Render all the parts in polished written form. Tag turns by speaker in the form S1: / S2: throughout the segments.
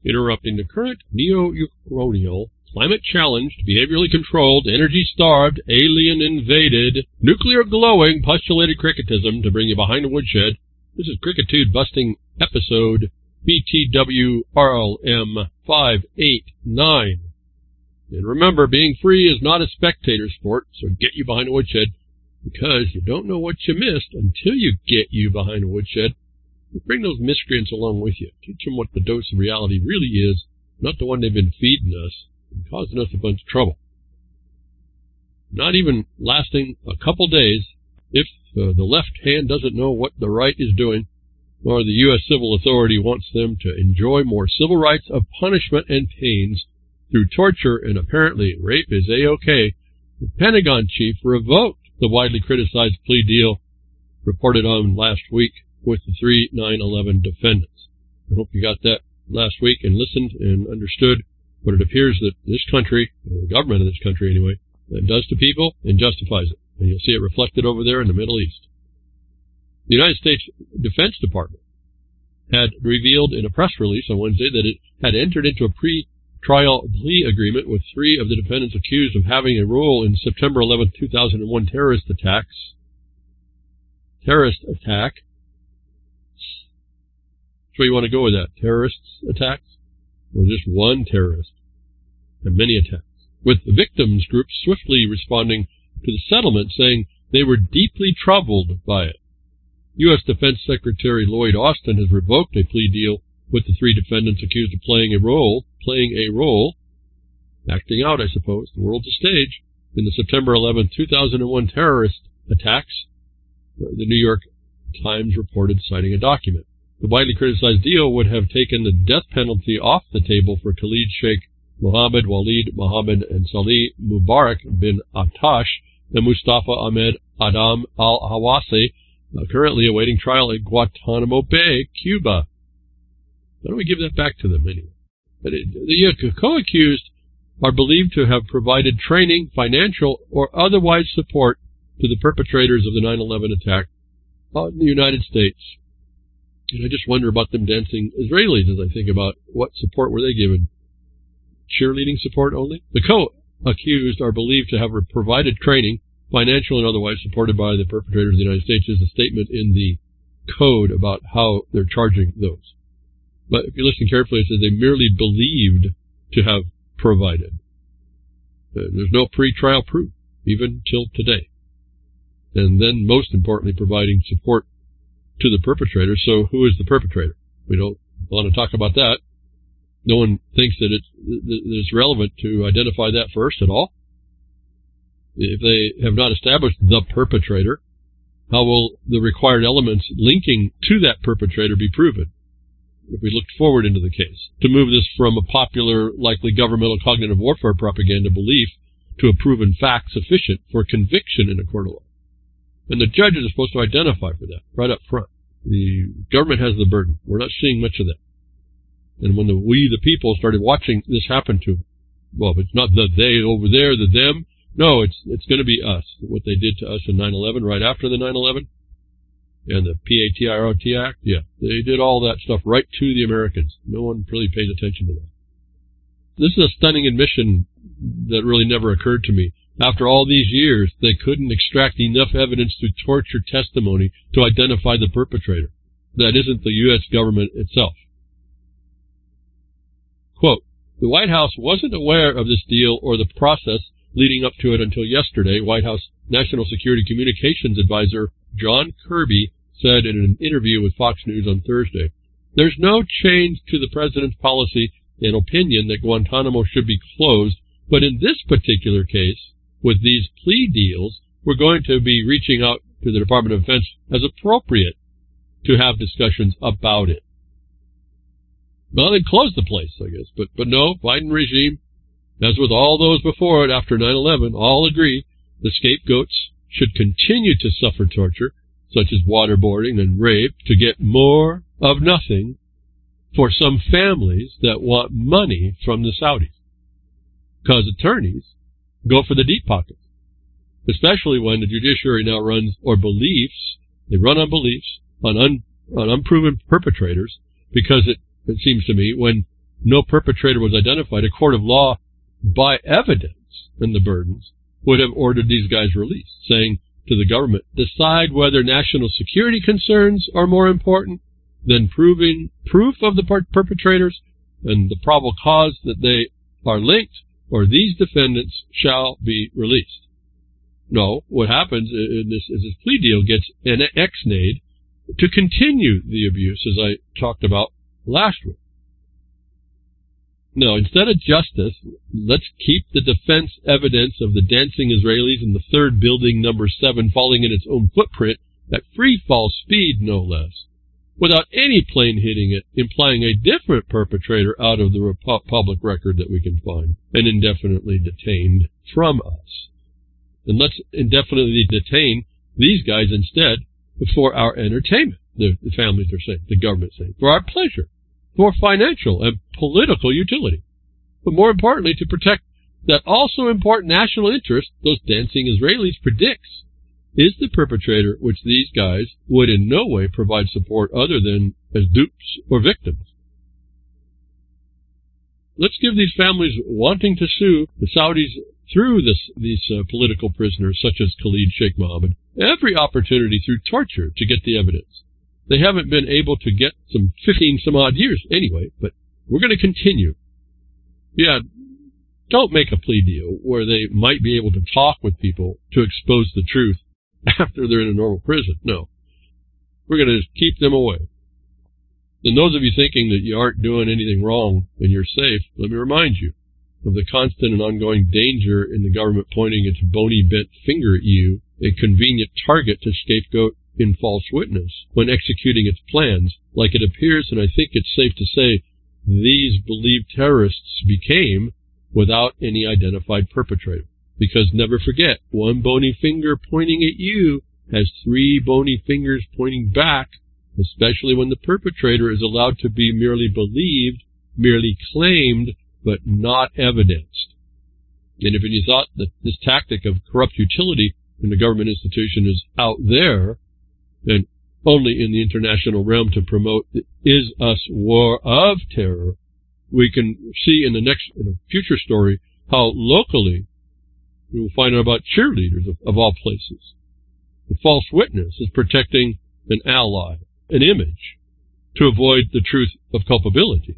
S1: interrupting the current neo-colonial, climate-challenged, behaviorally controlled, energy-starved, alien-invaded, nuclear-glowing, postulated cricketism to bring you behind the woodshed. This is Crickitude Busting episode BTWRLM 589. And remember, being free is not a spectator sport, so get you behind the woodshed, because you don't know what you missed until you get you behind the woodshed. Bring those miscreants along with you. Teach them what the dose of reality really is, not the one they've been feeding us and causing us a bunch of trouble. Not even lasting a couple days if the left hand doesn't know what the right is doing, or the U.S. civil authority wants them to enjoy more civil rights of punishment and pains through torture, and apparently rape is A-OK. The Pentagon chief revoked the widely criticized plea deal reported on last week with the 3 9/11 defendants. I hope you got that last week and listened and understood what it appears that this country, the government of this country anyway, does to people and justifies it. And you'll see it reflected over there in the Middle East. The United States Defense Department had revealed in a press release on Wednesday that it had entered into a pre-trial plea agreement with 3 of the defendants accused of having a role in September 11, 2001 terrorist attack. So you want to go with that? Terrorists attacks? Or just one terrorist? And many attacks. With the victims group swiftly responding to the settlement, saying they were deeply troubled by it. U.S. Defense Secretary Lloyd Austin has revoked a plea deal with the 3 defendants accused of playing a role, acting out, I suppose, the world's a stage, in the September 11, 2001 terrorist attacks, the New York Times reported, citing a document. The widely criticized deal would have taken the death penalty off the table for Khalid Sheikh Mohammed, Walid Mohammed, and Salih Mubarak bin Attash and Mustafa Ahmed Adam al-Hawasi, currently awaiting trial at Guantanamo Bay, Cuba. Why don't we give that back to them anyway? The co-accused are believed to have provided training, financial, or otherwise support to the perpetrators of the 9/11 attack on the United States. And I just wonder about them dancing Israelis as I think about what support were they given. Cheerleading support only? The co-accused are believed to have provided training, financial and otherwise supported by the perpetrators of the United States. Is a statement in the code about how they're charging those. But if you listen carefully, it says they merely believed to have provided. There's no pre-trial proof, even till today. And then, most importantly, providing support to the perpetrator. So who is the perpetrator? We don't want to talk about that. No one thinks that it's relevant to identify that first at all. If they have not established the perpetrator, how will the required elements linking to that perpetrator be proven? If we looked forward into the case, to move this from a popular, likely governmental cognitive warfare propaganda belief to a proven fact sufficient for conviction in a court of law. And the judges are supposed to identify for that right up front. The government has the burden. We're not seeing much of that. And when we, the people, started watching this happen to, well, it's not the they over there, the them. No, it's going to be us. What they did to us in 9/11, right after the 9/11, and the PATROT Act. Yeah, they did all that stuff right to the Americans. No one really pays attention to that. This is a stunning admission that really never occurred to me. After all these years, they couldn't extract enough evidence through torture testimony to identify the perpetrator. That isn't the U.S. government itself. Quote, the White House wasn't aware of this deal or the process leading up to it until yesterday, White House National Security Communications Advisor John Kirby said in an interview with Fox News on Thursday. There's no change to the president's policy and opinion that Guantanamo should be closed, but in this particular case, with these plea deals, we're going to be reaching out to the Department of Defense as appropriate to have discussions about it. Well, they'd close the place, I guess. But no, Biden regime, as with all those before it after 9/11, all agree the scapegoats should continue to suffer torture, such as waterboarding and rape, to get more of nothing for some families that want money from the Saudis. Because attorneys go for the deep pockets, especially when the judiciary now runs, or beliefs, they run on beliefs, on unproven perpetrators, because it seems to me, when no perpetrator was identified, a court of law, by evidence and the burdens, would have ordered these guys released, saying to the government, decide whether national security concerns are more important than proving proof of the perpetrators and the probable cause that they are linked, or these defendants shall be released. No, what happens is this plea deal gets ex-nayed to continue the abuse, as I talked about last week. No, instead of justice, let's keep the defense evidence of the dancing Israelis in the third building, number 7, falling in its own footprint at free fall speed, no less, without any plane hitting it, implying a different perpetrator out of the public record that we can find and indefinitely detained from us. And let's indefinitely detain these guys instead for our entertainment, the families are saying, the government's saying, for our pleasure, for financial and political utility, but more importantly, to protect that also important national interest those dancing Israelis predicts is the perpetrator, which these guys would in no way provide support other than as dupes or victims. Let's give these families wanting to sue the Saudis through these political prisoners, such as Khalid Sheikh Mohammed, every opportunity through torture to get the evidence. They haven't been able to get some 15-some-odd years anyway, but we're going to continue. Yeah, don't make a plea deal where they might be able to talk with people to expose the truth after they're in a normal prison. No. We're going to keep them away. And those of you thinking that you aren't doing anything wrong and you're safe, let me remind you of the constant and ongoing danger in the government pointing its bony bent finger at you, a convenient target to scapegoat in false witness when executing its plans, like it appears, and I think it's safe to say, these believed terrorists became without any identified perpetrator. Because never forget, one bony finger pointing at you has 3 bony fingers pointing back, especially when the perpetrator is allowed to be merely believed, merely claimed, but not evidenced. And if you thought that this tactic of corrupt utility in the government institution is out there, and only in the international realm to promote the is-us war of terror, we can see in a future story how locally we will find out about cheerleaders of all places. The false witness is protecting an ally, an image, to avoid the truth of culpability.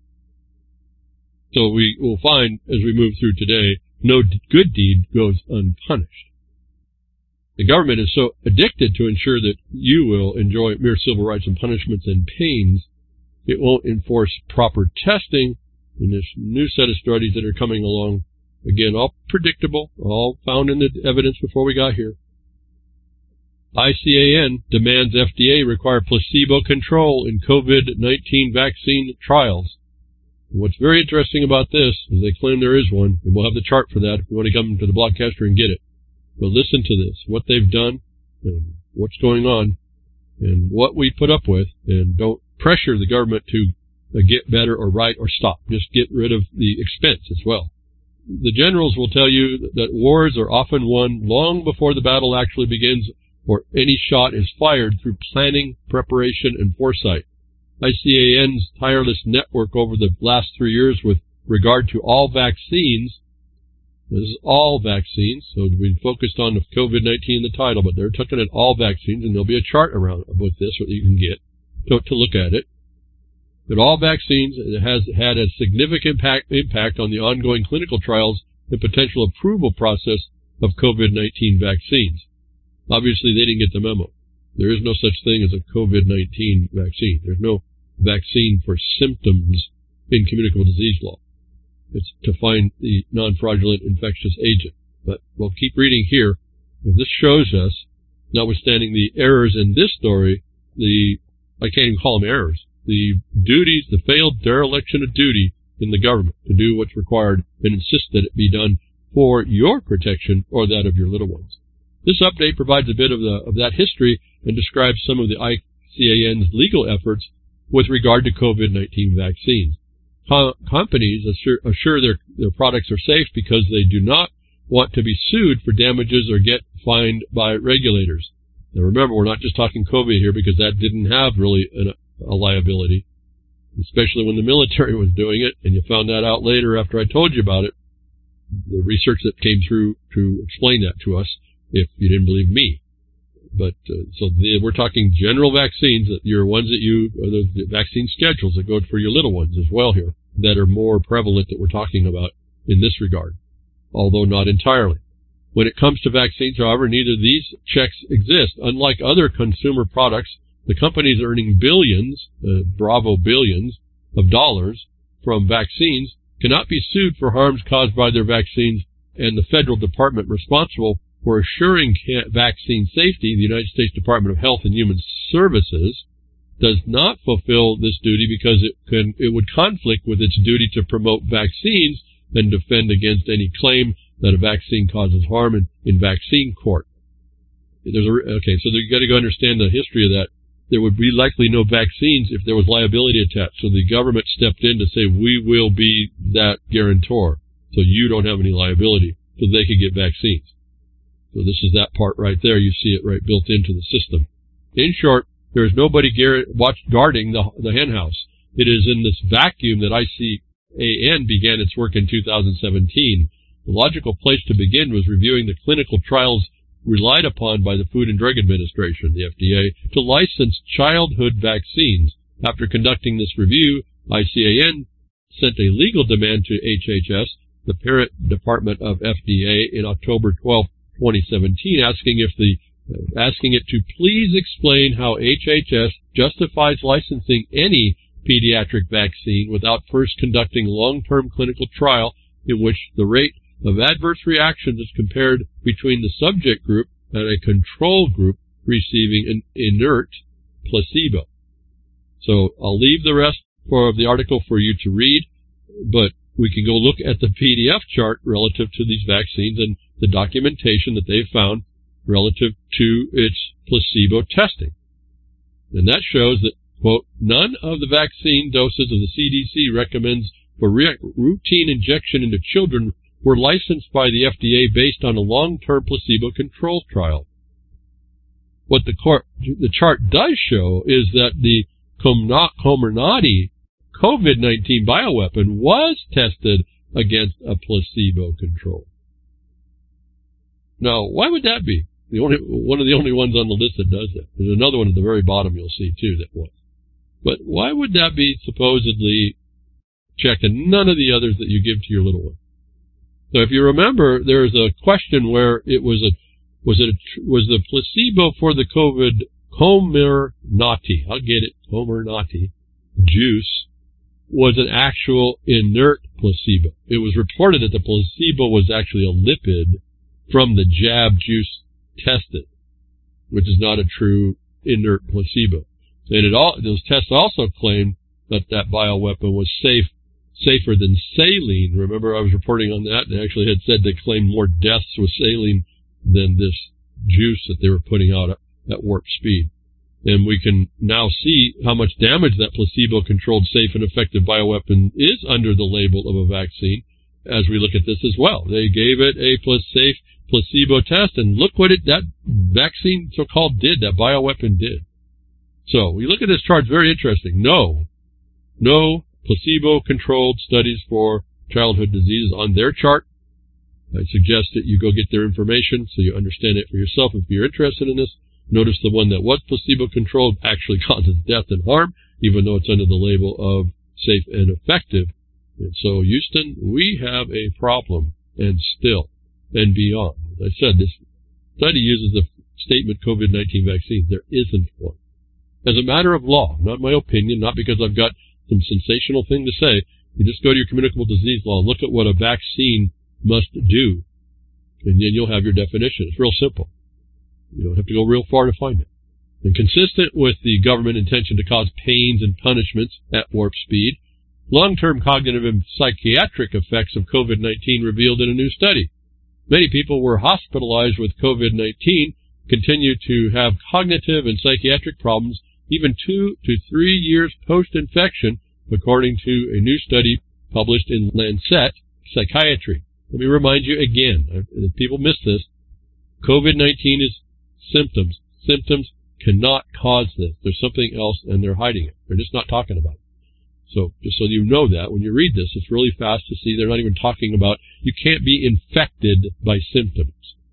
S1: So we will find, as we move through today, no good deed goes unpunished. The government is so addicted to ensure that you will enjoy mere civil rights and punishments and pains, it won't enforce proper testing in this new set of studies that are coming along. Again, all predictable, all found in the evidence before we got here. ICAN demands FDA require placebo control in COVID-19 vaccine trials. And what's very interesting about this is they claim there is one, and we'll have the chart for that if you want to come to the Blogcaster and get it. But listen to this, what they've done, and what's going on, and what we put up with, and don't pressure the government to get better or right or stop. Just get rid of the expense as well. The generals will tell you that wars are often won long before the battle actually begins or any shot is fired through planning, preparation, and foresight. ICAN's tireless network over the last 3 years with regard to all vaccines, this is all vaccines, so we focused on the COVID-19 in the title, but they're looking at all vaccines, and there'll be a chart around about this that you can get to look at it. But all vaccines, it has had a significant impact on the ongoing clinical trials and potential approval process of COVID-19 vaccines. Obviously, they didn't get the memo. There is no such thing as a COVID-19 vaccine. There's no vaccine for symptoms in communicable disease law. It's to find the non-fraudulent infectious agent. But we'll keep reading here. This shows us, notwithstanding the errors in this story, I can't even call them errors, the duties, the failed dereliction of duty in the government to do what's required and insist that it be done for your protection or that of your little ones. This update provides a bit of that history and describes some of the ICAN's legal efforts with regard to COVID-19 vaccines. Companies assure their products are safe because they do not want to be sued for damages or get fined by regulators. Now remember, we're not just talking COVID here because that didn't have really a liability. especially when the military was doing it, and you found that out later after I told you about it. The research that came through to explain that to us, if you didn't believe me. But we're talking general vaccines, that your ones that the vaccine schedules that go for your little ones as well here, that are more prevalent that we're talking about in this regard, although not entirely. When it comes to vaccines, however, neither of these checks exist. Unlike other consumer products, the companies earning billions, billions of dollars from vaccines cannot be sued for harms caused by their vaccines, and the federal department responsible for assuring vaccine safety, the United States Department of Health and Human Services, does not fulfill this duty because it would conflict with its duty to promote vaccines and defend against any claim that a vaccine causes harm in vaccine court. So you got to go understand the history of that. There would be likely no vaccines if there was liability attached. So the government stepped in to say, we will be that guarantor, so you don't have any liability, so they could get vaccines. So this is that part right there. You see it right built into the system. In short, there is nobody guarding the hen house. It is in this vacuum that ICAN began its work in 2017. The logical place to begin was reviewing the clinical trials relied upon by the Food and Drug Administration, the FDA, to license childhood vaccines. After conducting this review, ICAN sent a legal demand to HHS, the parent department of FDA, in October 12, 2017, asking it to please explain how HHS justifies licensing any pediatric vaccine without first conducting a long-term clinical trial in which the rate of adverse reactions is compared between the subject group and a control group receiving an inert placebo. So I'll leave the rest of the article for you to read, but we can go look at the PDF chart relative to these vaccines and the documentation that they found relative to its placebo testing. And that shows that, quote, none of the vaccine doses of the CDC recommends for routine injection into children were licensed by the FDA based on a long-term placebo control trial. What the chart does show is that the Comirnaty COVID-19 bioweapon was tested against a placebo control. Now, why would that be? One of the only ones on the list that does that. There's another one at the very bottom you'll see, too, that was. But why would that be supposedly checked and none of the others that you give to your little one? So if you remember, there's a question where it was the placebo for the Comirnaty, I'll get it, Comirnaty juice, was an actual inert placebo. It was reported that the placebo was actually a lipid from the jab juice tested, which is not a true inert placebo. And those tests also claimed that bioweapon was safer than saline. Remember, I was reporting on that, and they actually had said they claimed more deaths with saline than this juice that they were putting out at warp speed. And we can now see how much damage that placebo-controlled safe and effective bioweapon is under the label of a vaccine as we look at this as well. They gave it a safe placebo test, and look what that vaccine so-called did, that bioweapon did. So we look at this chart, it's very interesting. No placebo-controlled studies for childhood diseases on their chart. I suggest that you go get their information so you understand it for yourself if you're interested in this. Notice the one that was placebo-controlled actually causes death and harm, even though it's under the label of safe and effective. And so, Houston, we have a problem, and still, and beyond. As I said, this study uses the statement COVID-19 vaccine. There isn't one. As a matter of law, not my opinion, not because I've got some sensational thing to say, you just go to your communicable disease law and look at what a vaccine must do, and then you'll have your definition. It's real simple. You don't have to go real far to find it. And consistent with the government intention to cause pains and punishments at warp speed, long-term cognitive and psychiatric effects of COVID-19 revealed in a new study. Many people were hospitalized with COVID-19, continue to have cognitive and psychiatric problems even 2 to 3 years post-infection, according to a new study published in Lancet Psychiatry. Let me remind you again, if people miss this, COVID-19 is symptoms. Symptoms cannot cause this. There's something else, and they're hiding it. They're just not talking about it. So just so you know that when you read this, it's really fast to see they're not even talking about you can't be infected by symptoms.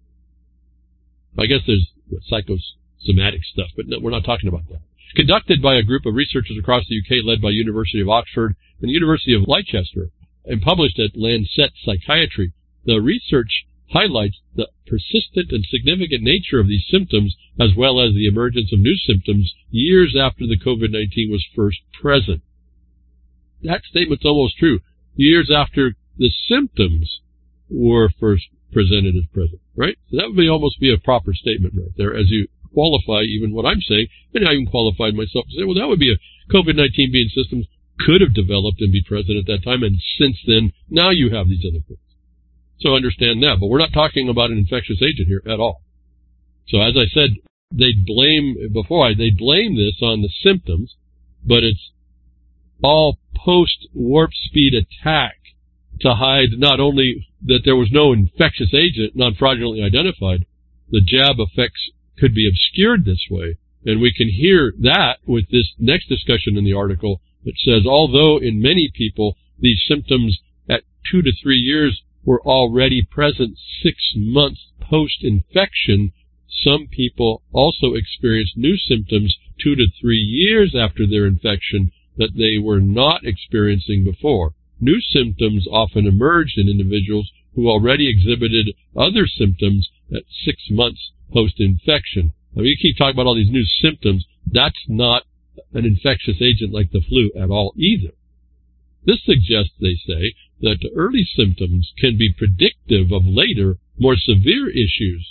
S1: I guess there's psychosomatic stuff, but no, we're not talking about that. Conducted by a group of researchers across the UK led by University of Oxford and the University of Leicester and published at Lancet Psychiatry, the research highlights the persistent and significant nature of these symptoms as well as the emergence of new symptoms years after the COVID-19 was first present. That statement's almost true. Years after the symptoms were first presented as present, right? So that would almost be a proper statement right there as you qualify even what I'm saying. And I even qualified myself to say, well, that would be a COVID-19 being systems could have developed and be present at that time. And since then, now you have these other things. So understand that. But we're not talking about an infectious agent here at all. So as I said, they'd blame this on the symptoms, but it's all post-warp speed attack to hide not only that there was no infectious agent, non-fraudulently identified, the jab effects could be obscured this way. And we can hear that with this next discussion in the article that says, although in many people these symptoms at 2 to 3 years were already present 6 months post-infection, some people also experience new symptoms 2 to 3 years after their infection that they were not experiencing before. New symptoms often emerged in individuals who already exhibited other symptoms at 6 months post-infection. I mean, you keep talking about all these new symptoms. That's not an infectious agent like the flu at all either. This suggests, they say, that the early symptoms can be predictive of later, more severe issues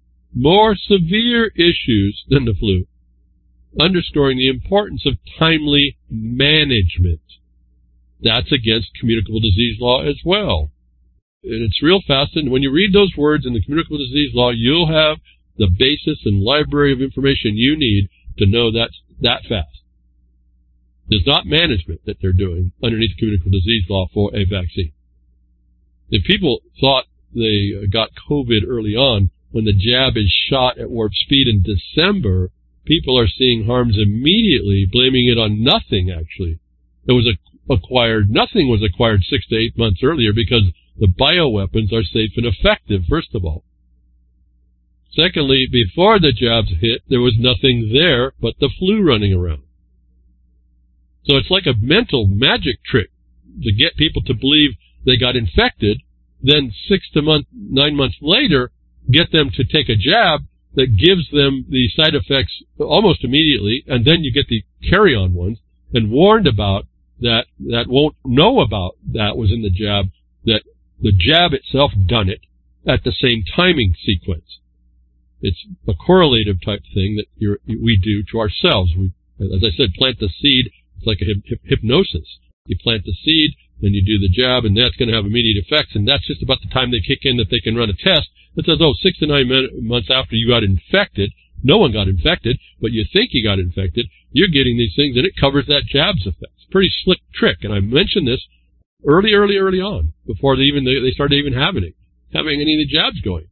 S1: than the flu, underscoring the importance of timely management. That's against communicable disease law as well. And it's real fast, and when you read those words in the communicable disease law, you'll have the basis and library of information you need to know that's that fast. It's not management that they're doing underneath communicable disease law for a vaccine. If people thought they got COVID early on, when the jab is shot at warp speed in December, people are seeing harms immediately, blaming it on nothing, actually. Nothing was acquired 6 to 8 months earlier because the bioweapons are safe and effective, first of all. Secondly, before the jabs hit, there was nothing there but the flu running around. So it's like a mental magic trick to get people to believe they got infected, then 6 to 9 months later, get them to take a jab that gives them the side effects almost immediately, and then you get the carry-on ones, and warned about that won't know about that was in the jab, that the jab itself done it at the same timing sequence. It's a correlative type thing that we do to ourselves. We, as I said, plant the seed. It's like a hypnosis. You plant the seed, then you do the jab, and that's going to have immediate effects, and that's just about the time they kick in that they can run a test that says, 6 to 9 months after you got infected, no one got infected, but you think you got infected, you're getting these things, and it covers that jab's effect. It's a pretty slick trick, and I mentioned this early on, before they started even having any of the jabs going.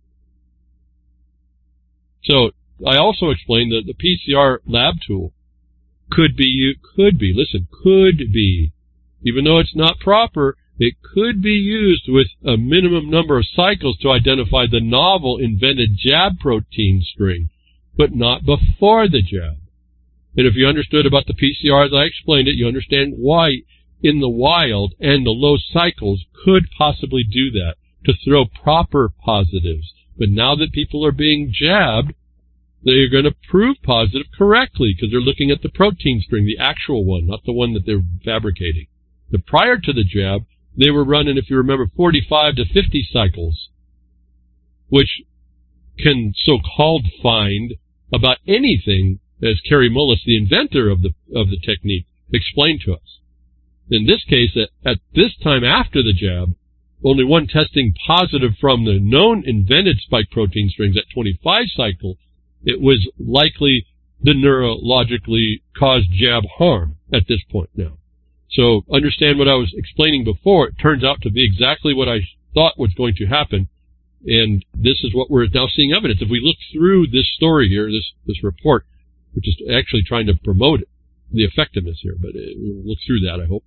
S1: So I also explained that the PCR lab tool could be, even though it's not proper, it could be used with a minimum number of cycles to identify the novel invented jab protein string, but not before the jab. And if you understood about the PCR as I explained it, you understand why in the wild and the low cycles could possibly do that, to throw proper positives. But now that people are being jabbed, they're going to prove positive correctly because they're looking at the protein string, the actual one, not the one that they're fabricating. But prior to the jab, they were running, if you remember, 45 to 50 cycles, which can so-called find about anything, as Kary Mullis, the inventor of the technique, explained to us. In this case, at this time after the jab, only one testing positive from the known invented spike protein strings at 25 cycles, it was likely the neurologically caused jab harm at this point now. So understand what I was explaining before. It turns out to be exactly what I thought was going to happen. And this is what we're now seeing evidence. If we look through this story here, this report, which is actually trying to promote the effectiveness here, but we'll look through that, I hope.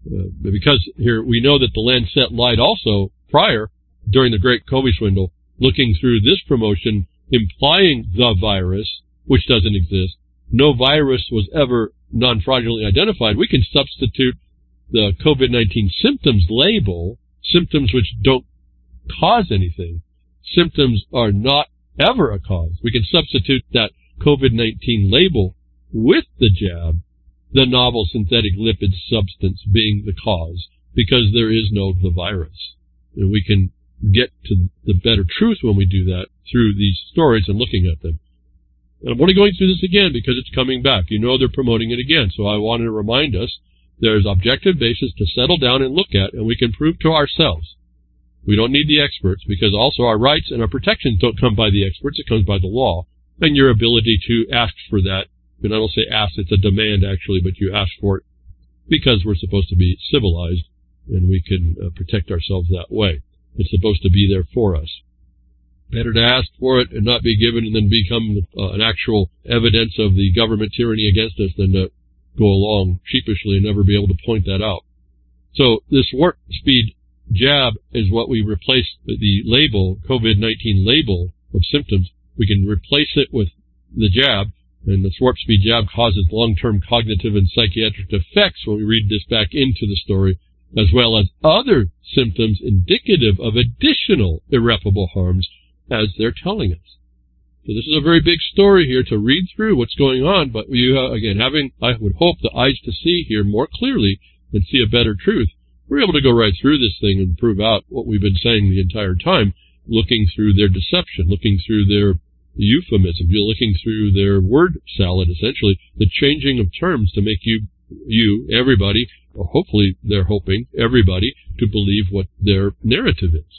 S1: because here we know that the Lancet lied also prior, during the Great Comey swindle, looking through this promotion, implying the virus, which doesn't exist. No virus was ever non-fraudulently identified. We can substitute the COVID-19 symptoms label, symptoms which don't cause anything. Symptoms are not ever a cause. We can substitute that COVID-19 label with the jab, the novel synthetic lipid substance being the cause, because there is no the virus. And we can get to the better truth when we do that through these stories and looking at them. And I'm only going through this again because it's coming back. You know they're promoting it again, so I wanted to remind us there's objective basis to settle down and look at, and we can prove to ourselves. We don't need the experts, because also our rights and our protections don't come by the experts, it comes by the law, and your ability to ask for that. And I don't say ask, it's a demand actually, but you ask for it because we're supposed to be civilized, and we can protect ourselves that way. It's supposed to be there for us. Better to ask for it and not be given and then become an actual evidence of the government tyranny against us than to go along sheepishly and never be able to point that out. So this warp speed jab is what we replace the label, COVID-19 label of symptoms. We can replace it with the jab, and the warp speed jab causes long-term cognitive and psychiatric effects when we read this back into the story, as well as other symptoms indicative of additional irreparable harms as they're telling us. So this is a very big story here to read through what's going on, but you, again, having, I would hope, the eyes to see here more clearly and see a better truth, we're able to go right through this thing and prove out what we've been saying the entire time, looking through their deception, looking through their euphemism, you're looking through their word salad, essentially, the changing of terms to make you, everybody, or hopefully they're hoping, everybody, to believe what their narrative is.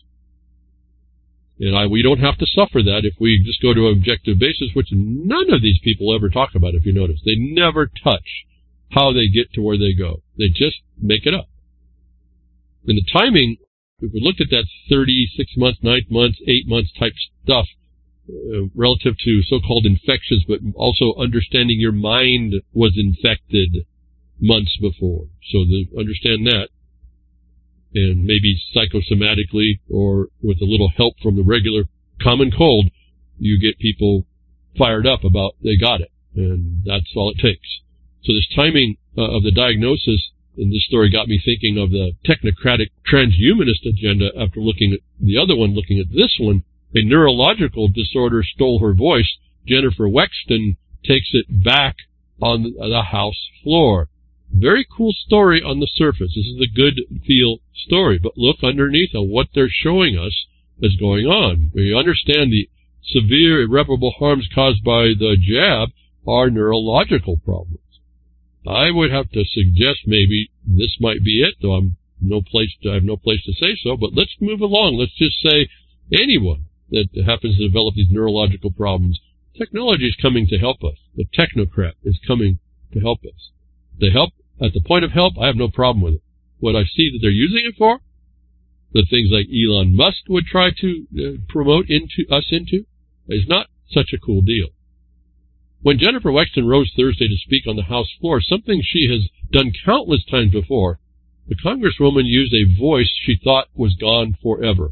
S1: And we don't have to suffer that if we just go to an objective basis, which none of these people ever talk about, if you notice. They never touch how they get to where they go. They just make it up. And the timing, if we looked at that 36 months, 9 months, 8 months type stuff, relative to so-called infections, but also understanding your mind was infected months before. So understand that. And maybe psychosomatically or with a little help from the regular common cold, you get people fired up about they got it. And that's all it takes. So this timing of the diagnosis in this story got me thinking of the technocratic transhumanist agenda after looking at the other one, looking at this one. A neurological disorder stole her voice. Jennifer Wexton takes it back on the House floor. Very cool story on the surface. This is a good feel story, but look underneath at what they're showing us is going on. We understand the severe irreparable harms caused by the jab are neurological problems. I would have to suggest maybe this might be it, though I have no place to say so, but let's move along. Let's just say anyone that happens to develop these neurological problems, technology is coming to help us. The technocrat is coming to help us. The help, at the point of help, I have no problem with it. What I see that they're using it for, the things like Elon Musk would try to promote us into, is not such a cool deal. When Jennifer Wexton rose Thursday to speak on the House floor, something she has done countless times before, the Congresswoman used a voice she thought was gone forever.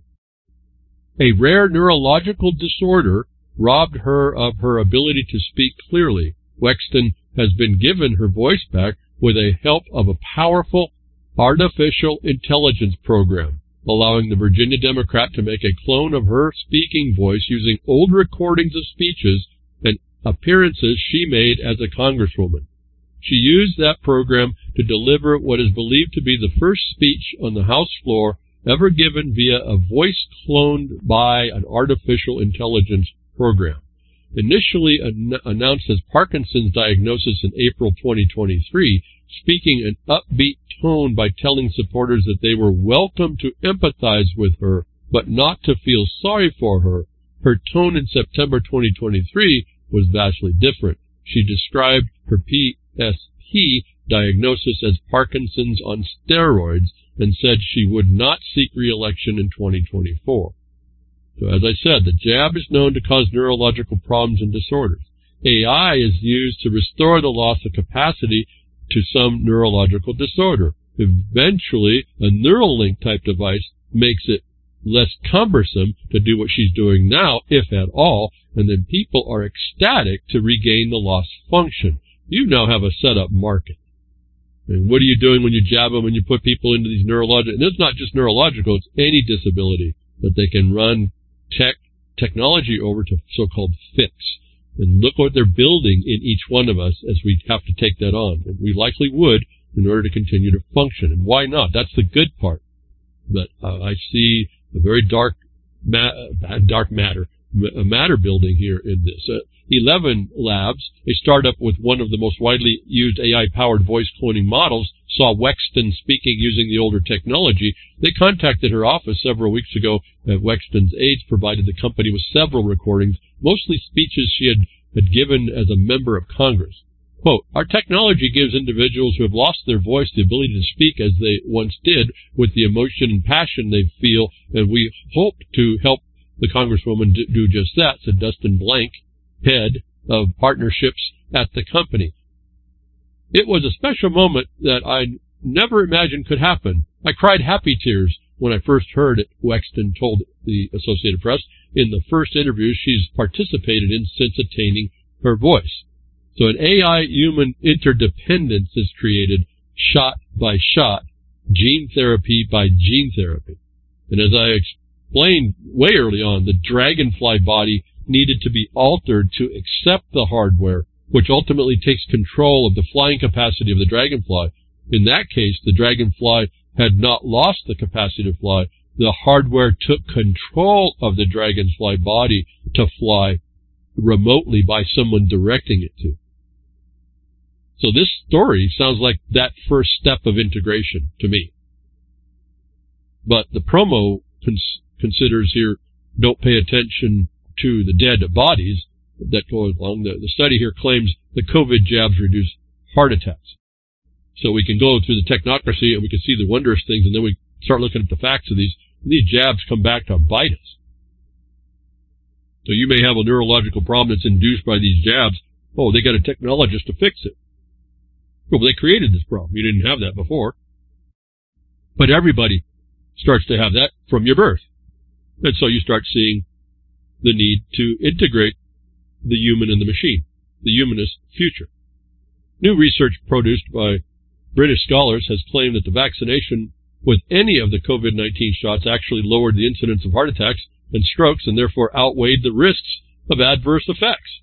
S1: A rare neurological disorder robbed her of her ability to speak clearly. Wexton has been given her voice back with the help of a powerful artificial intelligence program, allowing the Virginia Democrat to make a clone of her speaking voice using old recordings of speeches and appearances she made as a congresswoman. She used that program to deliver what is believed to be the first speech on the House floor ever given via a voice cloned by an artificial intelligence program. Initially announced as Parkinson's diagnosis in April 2023, speaking an upbeat tone by telling supporters that they were welcome to empathize with her, but not to feel sorry for her, her tone in September 2023 was vastly different. She described her PSP diagnosis as Parkinson's on steroids and said she would not seek re-election in 2024. So as I said, the jab is known to cause neurological problems and disorders. AI is used to restore the loss of capacity to some neurological disorder. Eventually, a Neuralink type device makes it less cumbersome to do what she's doing now, if at all, and then people are ecstatic to regain the lost function. You now have a set-up market. And what are you doing when you jab them and you put people into these neurological, and it's not just neurological, it's any disability that they can run technology over to so-called fix. And look what they're building in each one of us as we have to take that on. And we likely would in order to continue to function. And why not? That's the good part. But I see a very dark matter building here in this. 11 Labs, a startup with one of the most widely used AI-powered voice cloning models, saw Wexton speaking using the older technology. They contacted her office several weeks ago. Wexton's aides provided the company with several recordings, mostly speeches she had given as a member of Congress. Quote, "Our technology gives individuals who have lost their voice the ability to speak as they once did with the emotion and passion they feel, and we hope to help the Congresswoman do just that," said Dustin Blank, head of partnerships at the company. "It was a special moment that I never imagined could happen. I cried happy tears when I first heard it," Wexton told the Associated Press. In the first interview she's participated in since attaining her voice. So an AI-human interdependence is created shot by shot, gene therapy by gene therapy. And as I explained way early on, the Dragonfly body needed to be altered to accept the hardware, which ultimately takes control of the flying capacity of the Dragonfly. In that case, the Dragonfly had not lost the capacity to fly. The hardware took control of the Dragonfly body to fly remotely by someone directing it to. So this story sounds like that first step of integration to me. But the promo considers here, don't pay attention to the dead bodies that go along. The study here claims the COVID jabs reduce heart attacks. So we can go through the technocracy and we can see the wondrous things, and then we start looking at the facts of these. And these jabs come back to bite us. So you may have a neurological problem that's induced by these jabs. Oh, they got a technologist to fix it. Well, they created this problem. You didn't have that before. But everybody starts to have that from your birth. And so you start seeing the need to integrate the human and the machine, the humanist future. New research produced by British scholars has claimed that the vaccination with any of the COVID-19 shots actually lowered the incidence of heart attacks and strokes and therefore outweighed the risks of adverse effects.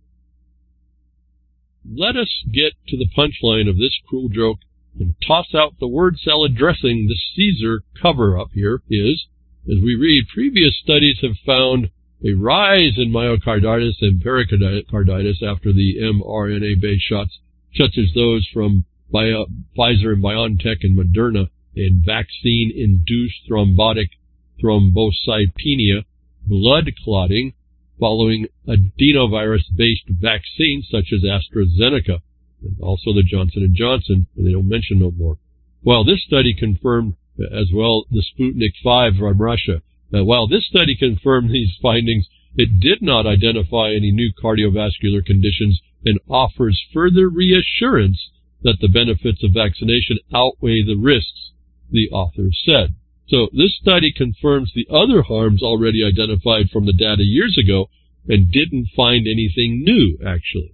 S1: Let us get to the punchline of this cruel joke and toss out the word salad dressing. The Caesar cover-up here is, as we read, previous studies have found a rise in myocarditis and pericarditis after the mRNA-based shots, such as those from Pfizer and BioNTech and Moderna, and vaccine-induced thrombotic thrombocytopenia, blood clotting, following adenovirus-based vaccines such as AstraZeneca, and also the Johnson & Johnson, and they don't mention no more. While this study confirmed as well the Sputnik 5 from Russia. While this study confirmed these findings, it did not identify any new cardiovascular conditions and offers further reassurance that the benefits of vaccination outweigh the risks, the authors said. So this study confirms the other harms already identified from the data years ago and didn't find anything new, actually.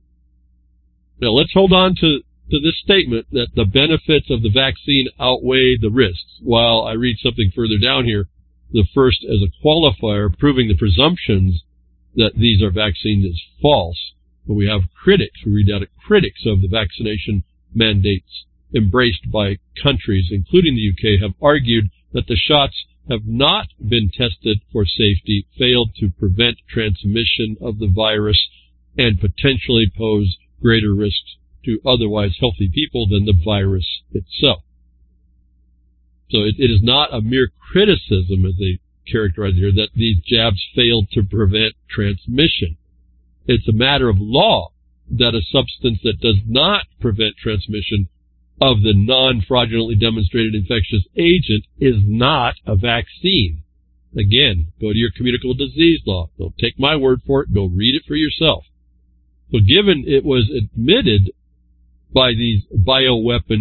S1: Now let's hold on to this statement that the benefits of the vaccine outweigh the risks. While I read something further down here, the first as a qualifier proving the presumptions that these are vaccines is false. But we have critics, we read out critics of the vaccination mandates embraced by countries, including the UK, have argued that the shots have not been tested for safety, failed to prevent transmission of the virus, and potentially pose greater risks to otherwise healthy people than the virus itself. So it is not a mere criticism, as they characterize here, that these jabs failed to prevent transmission. It's a matter of law that a substance that does not prevent transmission of the non-fraudulently demonstrated infectious agent is not a vaccine. Again, go to your communicable disease law. Don't take my word for it. Go read it for yourself. So given it was admitted by these bioweapon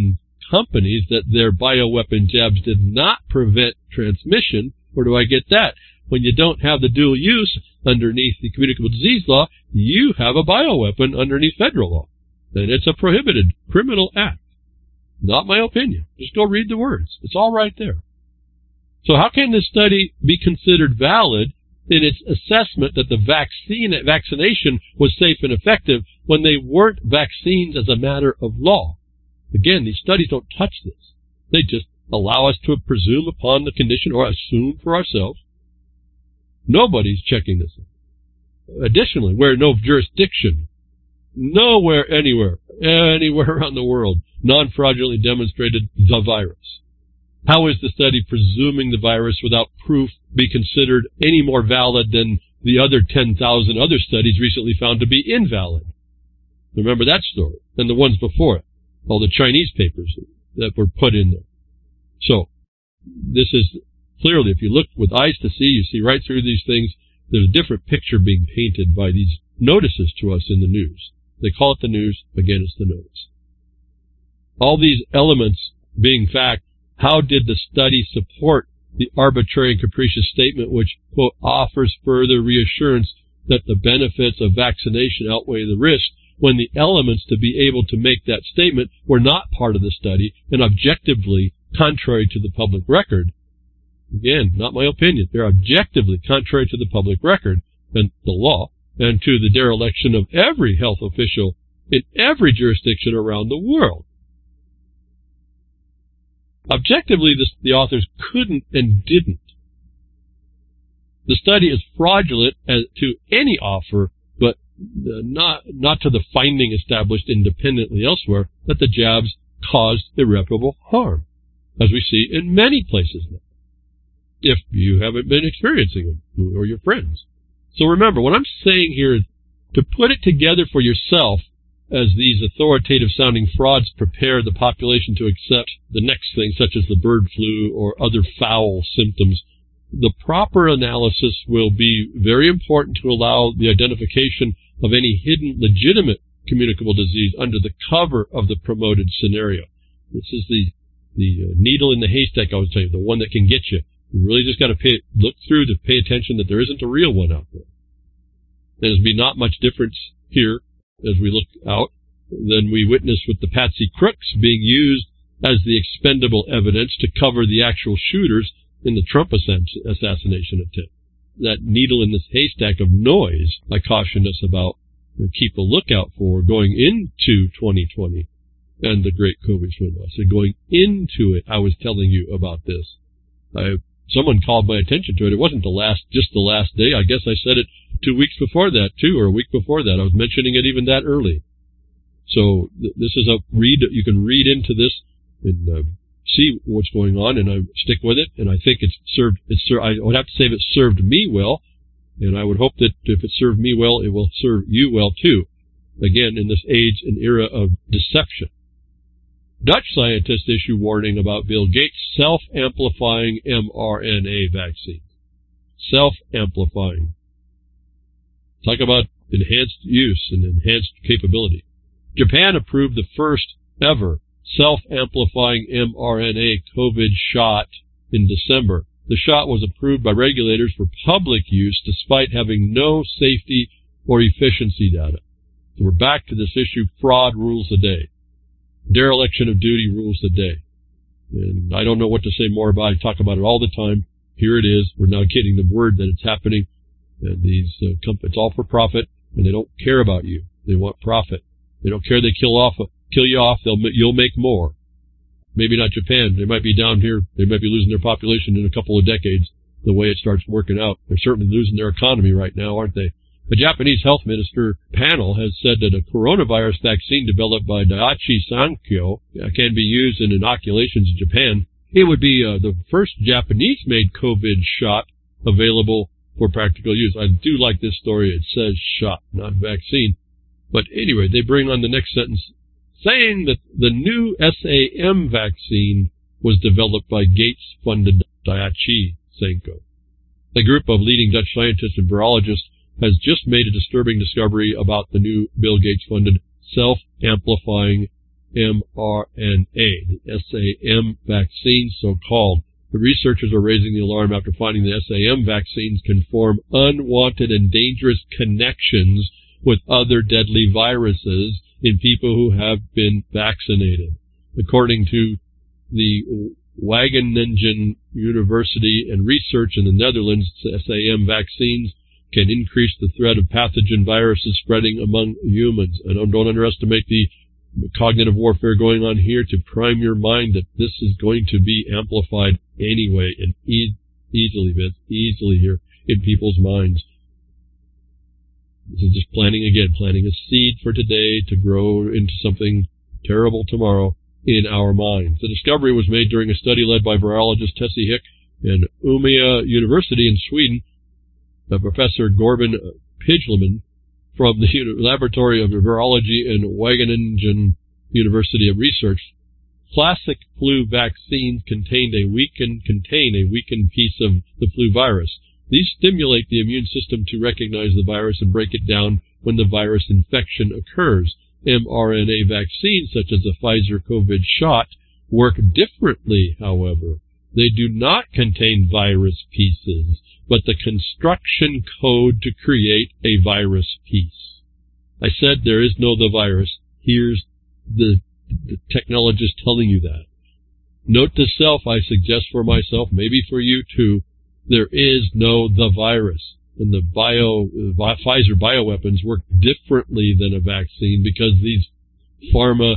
S1: companies that their bioweapon jabs did not prevent transmission. Where do I get that? When you don't have the dual use underneath the communicable disease law, you have a bioweapon underneath federal law. And it's a prohibited criminal act. Not my opinion. Just go read the words. It's all right there. So how can this study be considered valid in its assessment that the vaccination was safe and effective when they weren't vaccines as a matter of law? Again, these studies don't touch this. They just allow us to presume upon the condition or assume for ourselves. Nobody's checking this. Additionally, where no jurisdiction, nowhere, anywhere around the world, non-fraudulently demonstrated the virus. How is the study presuming the virus without proof be considered any more valid than the other 10,000 other studies recently found to be invalid? Remember that story, and the ones before it, all the Chinese papers that were put in there. So, this is clearly, if you look with eyes to see, you see right through these things. There's a different picture being painted by these notices to us in the news. They call it the news. Again, it's the notice. All these elements being fact, how did the study support the arbitrary and capricious statement which, quote, offers further reassurance that the benefits of vaccination outweigh the risks, when the elements to be able to make that statement were not part of the study and objectively contrary to the public record? Again, not my opinion. They're objectively contrary to the public record and the law and to the dereliction of every health official in every jurisdiction around the world. Objectively, the authors couldn't and didn't. The study is fraudulent as to any offer, but not to the finding established independently elsewhere that the jabs caused irreparable harm, as we see in many places now, if you haven't been experiencing them, or your friends. So remember, what I'm saying here is to put it together for yourself as these authoritative-sounding frauds prepare the population to accept the next thing, such as the bird flu or other foul symptoms. The proper analysis will be very important to allow the identification of any hidden legitimate communicable disease under the cover of the promoted scenario. This is the needle in the haystack, I would say, the one that can get you. You really just got to look through to pay attention that there isn't a real one out there. There's be not much difference here as we look out than we witnessed with the Patsy Crooks being used as the expendable evidence to cover the actual shooters in the Trump assassination attempt. That needle in this haystack of noise I cautioned us about and keep a lookout for going into 2020 and the great COVID swindle. I said going into it, I was telling you about this. Someone called my attention to it. It wasn't just the last day. I guess I said it 2 weeks before that, too, or a week before that. I was mentioning it even that early. So this is a read. You can read into this and see what's going on, and I stick with it. And I think I would have to say it served me well, and I would hope that if it served me well, it will serve you well, too. Again, in this age and era of deception. Dutch scientists issue warning about Bill Gates' self-amplifying mRNA vaccine. Self-amplifying. Talk about enhanced use and enhanced capability. Japan approved the first ever self-amplifying mRNA COVID shot in December. The shot was approved by regulators for public use despite having no safety or efficiency data. So we're back to this issue, fraud rules the day. Dereliction of duty rules the day. And I don't know what to say more about it. I talk about it all the time. Here it is. We're now getting the word that it's happening. And these companies, it's all for profit, and they don't care about you. They want profit. They don't care. They kill you off. You'll make more. Maybe not Japan. They might be down here. They might be losing their population in a couple of decades. The way it starts working out, they're certainly losing their economy right now, aren't they? A Japanese health minister panel has said that a coronavirus vaccine developed by Daiichi Sankyo can be used in inoculations in Japan. It would be the first Japanese-made COVID shot available for practical use. I do like this story. It says shot, not vaccine. But anyway, they bring on the next sentence, saying that the new SAM vaccine was developed by Gates-funded Daiichi Sankyo. A group of leading Dutch scientists and virologists has just made a disturbing discovery about the new Bill Gates-funded self-amplifying mRNA, the SAM vaccine, so-called. The researchers are raising the alarm after finding the SAM vaccines can form unwanted and dangerous connections with other deadly viruses in people who have been vaccinated. According to the Wageningen University and research in the Netherlands, SAM vaccines can increase the threat of pathogen viruses spreading among humans. And don't underestimate the cognitive warfare going on here to prime your mind that this is going to be amplified anyway and easily here in people's minds. This is just planting a seed for today to grow into something terrible tomorrow in our minds. The discovery was made during a study led by virologist Tessie Hick and Umeå University in Sweden. Professor Gorbin Pijleman from the Laboratory of Virology in Wageningen University of Research. Classic flu vaccines contain a weakened piece of the flu virus. These stimulate the immune system to recognize the virus and break it down when the virus infection occurs. mRNA vaccines, such as the Pfizer COVID shot, work differently, however. They do not contain virus pieces, but the construction code to create a virus piece. I said there is no the virus. Here's the technologist telling you that. Note to self, I suggest for myself, maybe for you too, there is no the virus. And the Pfizer bioweapons work differently than a vaccine because these pharma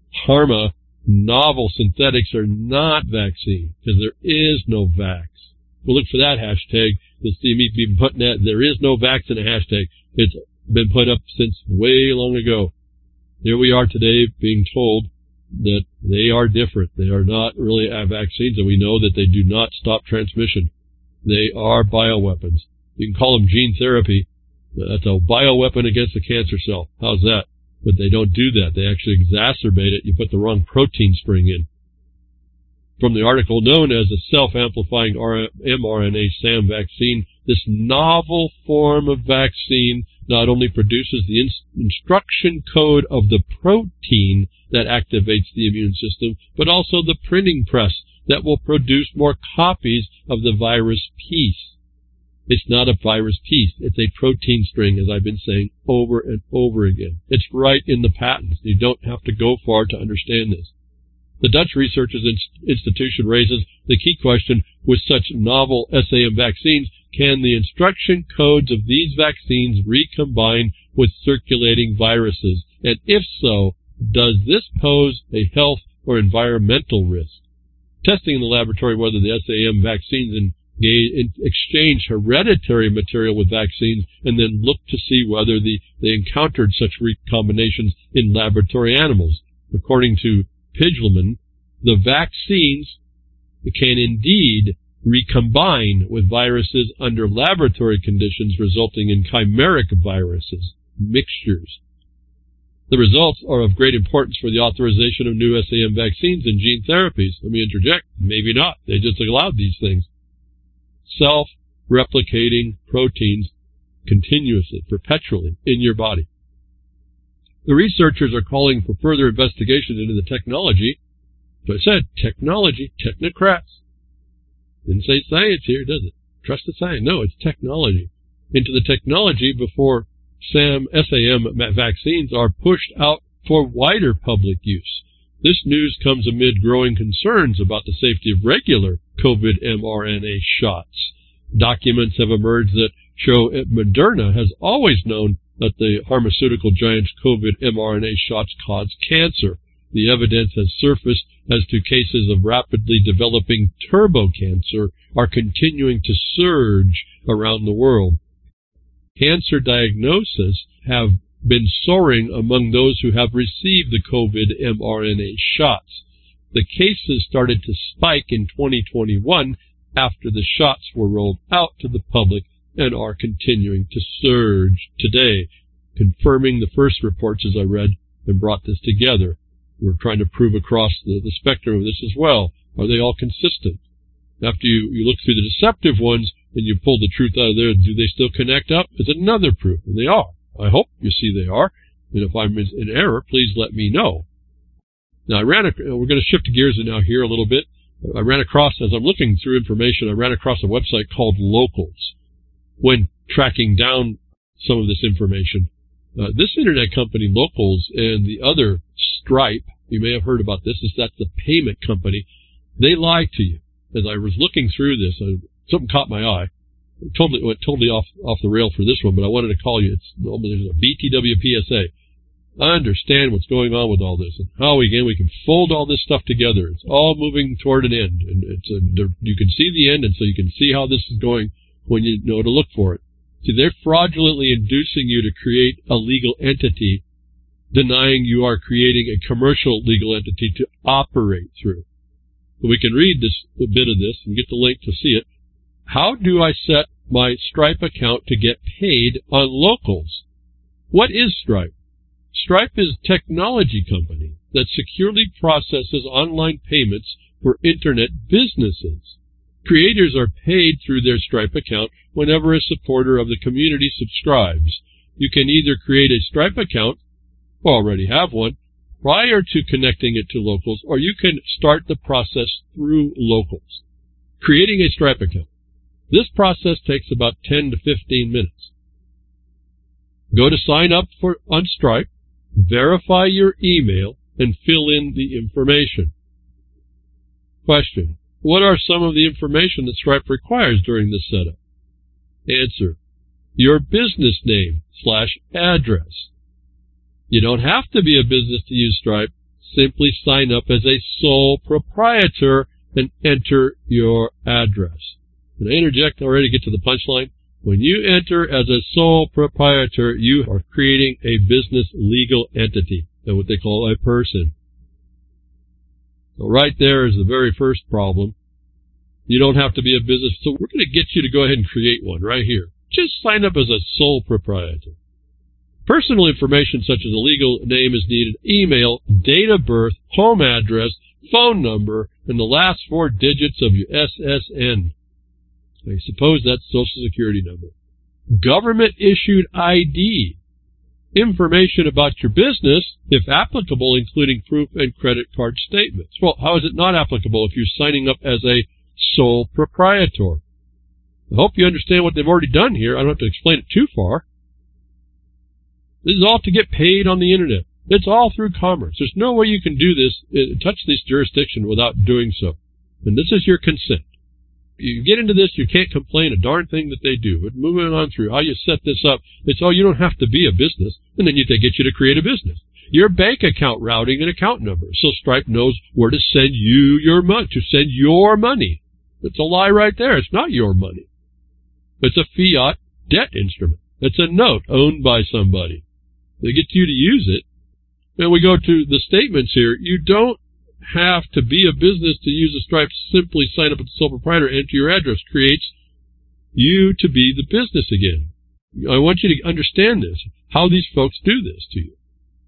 S1: novel synthetics are not vaccine, because there is no vax. We'll look for that hashtag. You'll see me be putting that. There is no vax in a hashtag. It's been put up since way long ago. Here we are today being told that they are different. They are not really vaccines, and we know that they do not stop transmission. They are bioweapons. You can call them gene therapy. That's a bioweapon against the cancer cell. How's that? But they don't do that. They actually exacerbate it. You put the wrong protein string in. From the article known as a self-amplifying mRNA SAM vaccine, this novel form of vaccine not only produces the instruction code of the protein that activates the immune system, but also the printing press that will produce more copies of the virus piece. It's not a virus piece. It's a protein string, as I've been saying over and over again. It's right in the patents. You don't have to go far to understand this. The Dutch Researchers Institution raises the key question: with such novel SAM vaccines, can the instruction codes of these vaccines recombine with circulating viruses? And if so, does this pose a health or environmental risk? Testing in the laboratory whether the SAM vaccines exchange hereditary material with vaccines and then look to see whether they encountered such recombinations in laboratory animals. According to Pijleman, the vaccines can indeed recombine with viruses under laboratory conditions, resulting in chimeric viruses, mixtures. The results are of great importance for the authorization of new SAM vaccines and gene therapies. Let me interject. Maybe not. They just allowed these things. Self-replicating proteins continuously, perpetually in your body. The researchers are calling for further investigation into the technology. So I said technology, technocrats. Didn't say science here, does it? Trust the science. No, it's technology. Into the technology before SAM vaccines are pushed out for wider public use. This news comes amid growing concerns about the safety of regular COVID mRNA shots. Documents have emerged that show Moderna has always known that the pharmaceutical giant's COVID mRNA shots cause cancer. The evidence has surfaced as to cases of rapidly developing turbo cancer are continuing to surge around the world. Cancer diagnoses have been soaring among those who have received the COVID mRNA shots. The cases started to spike in 2021 after the shots were rolled out to the public and are continuing to surge today, confirming the first reports as I read and brought this together. We're trying to prove across the spectrum of this as well. Are they all consistent? After you look through the deceptive ones and you pull the truth out of there, do they still connect up? It's another proof, and they are. I hope you see they are. And if I'm in error, please let me know. Now, we're going to shift gears now here a little bit. I ran across, as I'm looking through information, I ran across a website called Locals when tracking down some of this information. This internet company, Locals, and the other, Stripe, you may have heard about this, that's the payment company. They lie to you. As I was looking through this, something caught my eye. It went totally off the rail for this one, but I wanted to call you. There's a BTWPSA. I understand what's going on with all this and how, again, we can fold all this stuff together. It's all moving toward an end, and you can see the end, and so you can see how this is going when you know to look for it. See, they're fraudulently inducing you to create a legal entity, denying you are creating a commercial legal entity to operate through. So we can read a bit of this and get the link to see it. How do I set my Stripe account to get paid on Locals? What is Stripe? Stripe is a technology company that securely processes online payments for internet businesses. Creators are paid through their Stripe account whenever a supporter of the community subscribes. You can either create a Stripe account, or already have one, prior to connecting it to Locals, or you can start the process through Locals. Creating a Stripe account. This process takes about 10 to 15 minutes. Go to sign up on Stripe, verify your email, and fill in the information. Question: what are some of the information that Stripe requires during this setup? Answer: your business name / address. You don't have to be a business to use Stripe. Simply sign up as a sole proprietor and enter your address. Can I interject already to get to the punchline? When you enter as a sole proprietor, you are creating a business legal entity. That's what they call a person. So right there is the very first problem. You don't have to be a business. So we're going to get you to go ahead and create one right here. Just sign up as a sole proprietor. Personal information such as a legal name is needed, email, date of birth, home address, phone number, and the last 4 digits of your SSN. I suppose that's Social Security number. Government-issued ID. Information about your business, if applicable, including proof and credit card statements. Well, how is it not applicable if you're signing up as a sole proprietor? I hope you understand what they've already done here. I don't have to explain it too far. This is all to get paid on the Internet. It's all through commerce. There's no way you can do this, touch this jurisdiction without doing so. And this is your consent. You get into this, you can't complain a darn thing that they do. But moving on through how you set this up, it's, you don't have to be a business, and then they get you to create a business. Your bank account routing and account number, so Stripe knows where to send you your money, to send your money. It's a lie right there. It's not your money. It's a fiat debt instrument. It's a note owned by somebody. They get you to use it. And we go to the statements here. You don't have to be a business to use a Stripe. Simply sign up as a sole proprietor, enter your address. Creates you to be the business again. I want you to understand this, how these folks do this to you.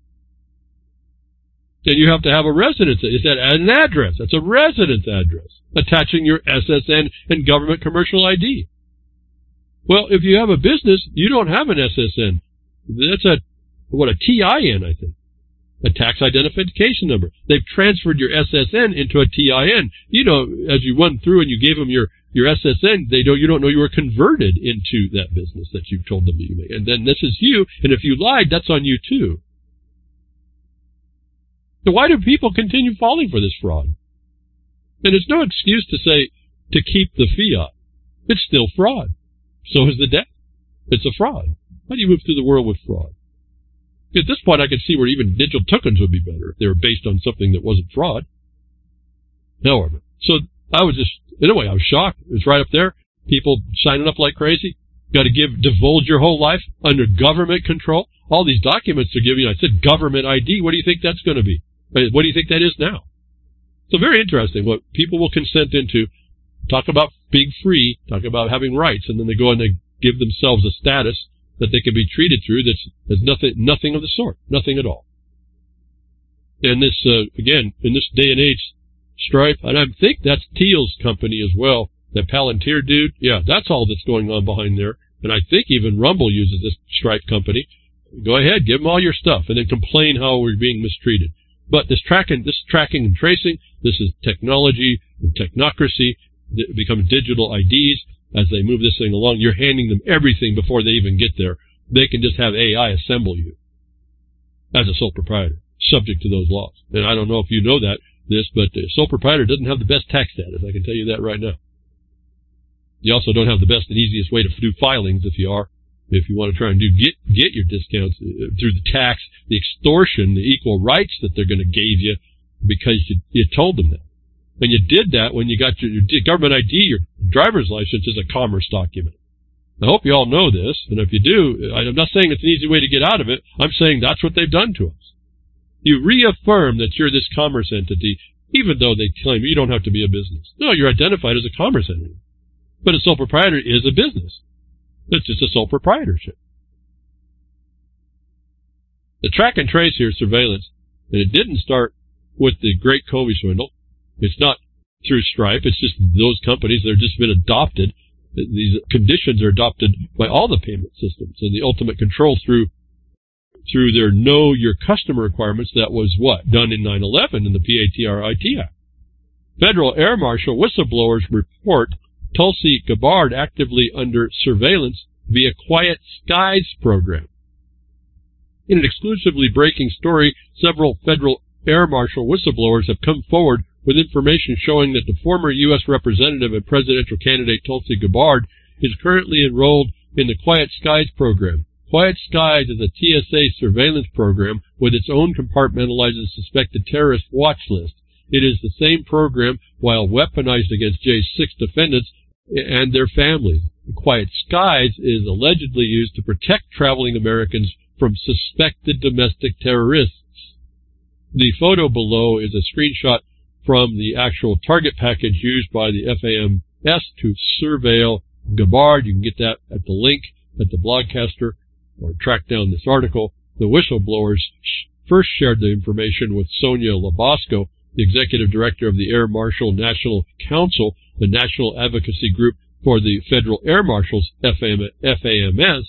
S1: And you have to have a residence. Is that an address? That's a residence address. Attaching your SSN and government commercial ID. Well, if you have a business, you don't have an SSN. That's a TIN, I think. A tax identification number. They've transferred your SSN into a TIN. You know, as you went through and you gave them your SSN, you don't know you were converted into that business that you've told them that you made. And then this is you, and if you lied, that's on you too. So why do people continue falling for this fraud? And there's no excuse to say to keep the fiat. It's still fraud. So is the debt. It's a fraud. How do you move through the world with fraud? At this point, I could see where even digital tokens would be better if they were based on something that wasn't fraud. However, so I was shocked. It was right up there. People signing up like crazy. Got to divulge your whole life under government control. All these documents they're giving you. I said government ID. What do you think that's going to be? What do you think that is now? So very interesting what people will consent into. Talk about being free, talk about having rights, and then they go and they give themselves a status that they can be treated through that's nothing of the sort, nothing at all. And this, again, in this day and age, Stripe, and I think that's Thiel's company as well, that Palantir dude, yeah, that's all that's going on behind there. And I think even Rumble uses this Stripe company. Go ahead, give them all your stuff, and then complain how we're being mistreated. But this tracking and tracing, this is technology and technocracy. It becomes digital IDs. As they move this thing along, you're handing them everything before they even get there. They can just have AI assemble you as a sole proprietor, subject to those laws. And I don't know if you know this, but the sole proprietor doesn't have the best tax status. I can tell you that right now. You also don't have the best and easiest way to do filings if you want to try and get your discounts through the tax, the extortion, the equal rights that they're going to give you because you told them that. And you did that when you got your government ID, your driver's license is a commerce document. I hope you all know this, and if you do, I'm not saying it's an easy way to get out of it. I'm saying that's what they've done to us. You reaffirm that you're this commerce entity, even though they claim you don't have to be a business. No, you're identified as a commerce entity. But a sole proprietor is a business. It's just a sole proprietorship. The track and trace here, surveillance, and it didn't start with the Great Covey swindle. It's not through Stripe. It's just those companies that have just been adopted. These conditions are adopted by all the payment systems, and the ultimate control through their know your customer requirements. That was what? Done in 9/11 in the PATRIT Act. Federal Air Marshal whistleblowers report Tulsi Gabbard actively under surveillance via Quiet Skies program. In an exclusively breaking story, several federal Air Marshal whistleblowers have come forward with information showing that the former U.S. Representative and presidential candidate Tulsi Gabbard is currently enrolled in the Quiet Skies program. Quiet Skies is a TSA surveillance program with its own compartmentalized suspected terrorist watch list. It is the same program while weaponized against J6 defendants and their families. Quiet Skies is allegedly used to protect traveling Americans from suspected domestic terrorists. The photo below is a screenshot from the actual target package used by the FAMS to surveil Gabbard. You can get that at the link at the Blogcaster or track down this article. The whistleblowers first shared the information with Sonia Labasco, the executive director of the Air Marshal National Council, the national advocacy group for the Federal Air Marshals, FAMS.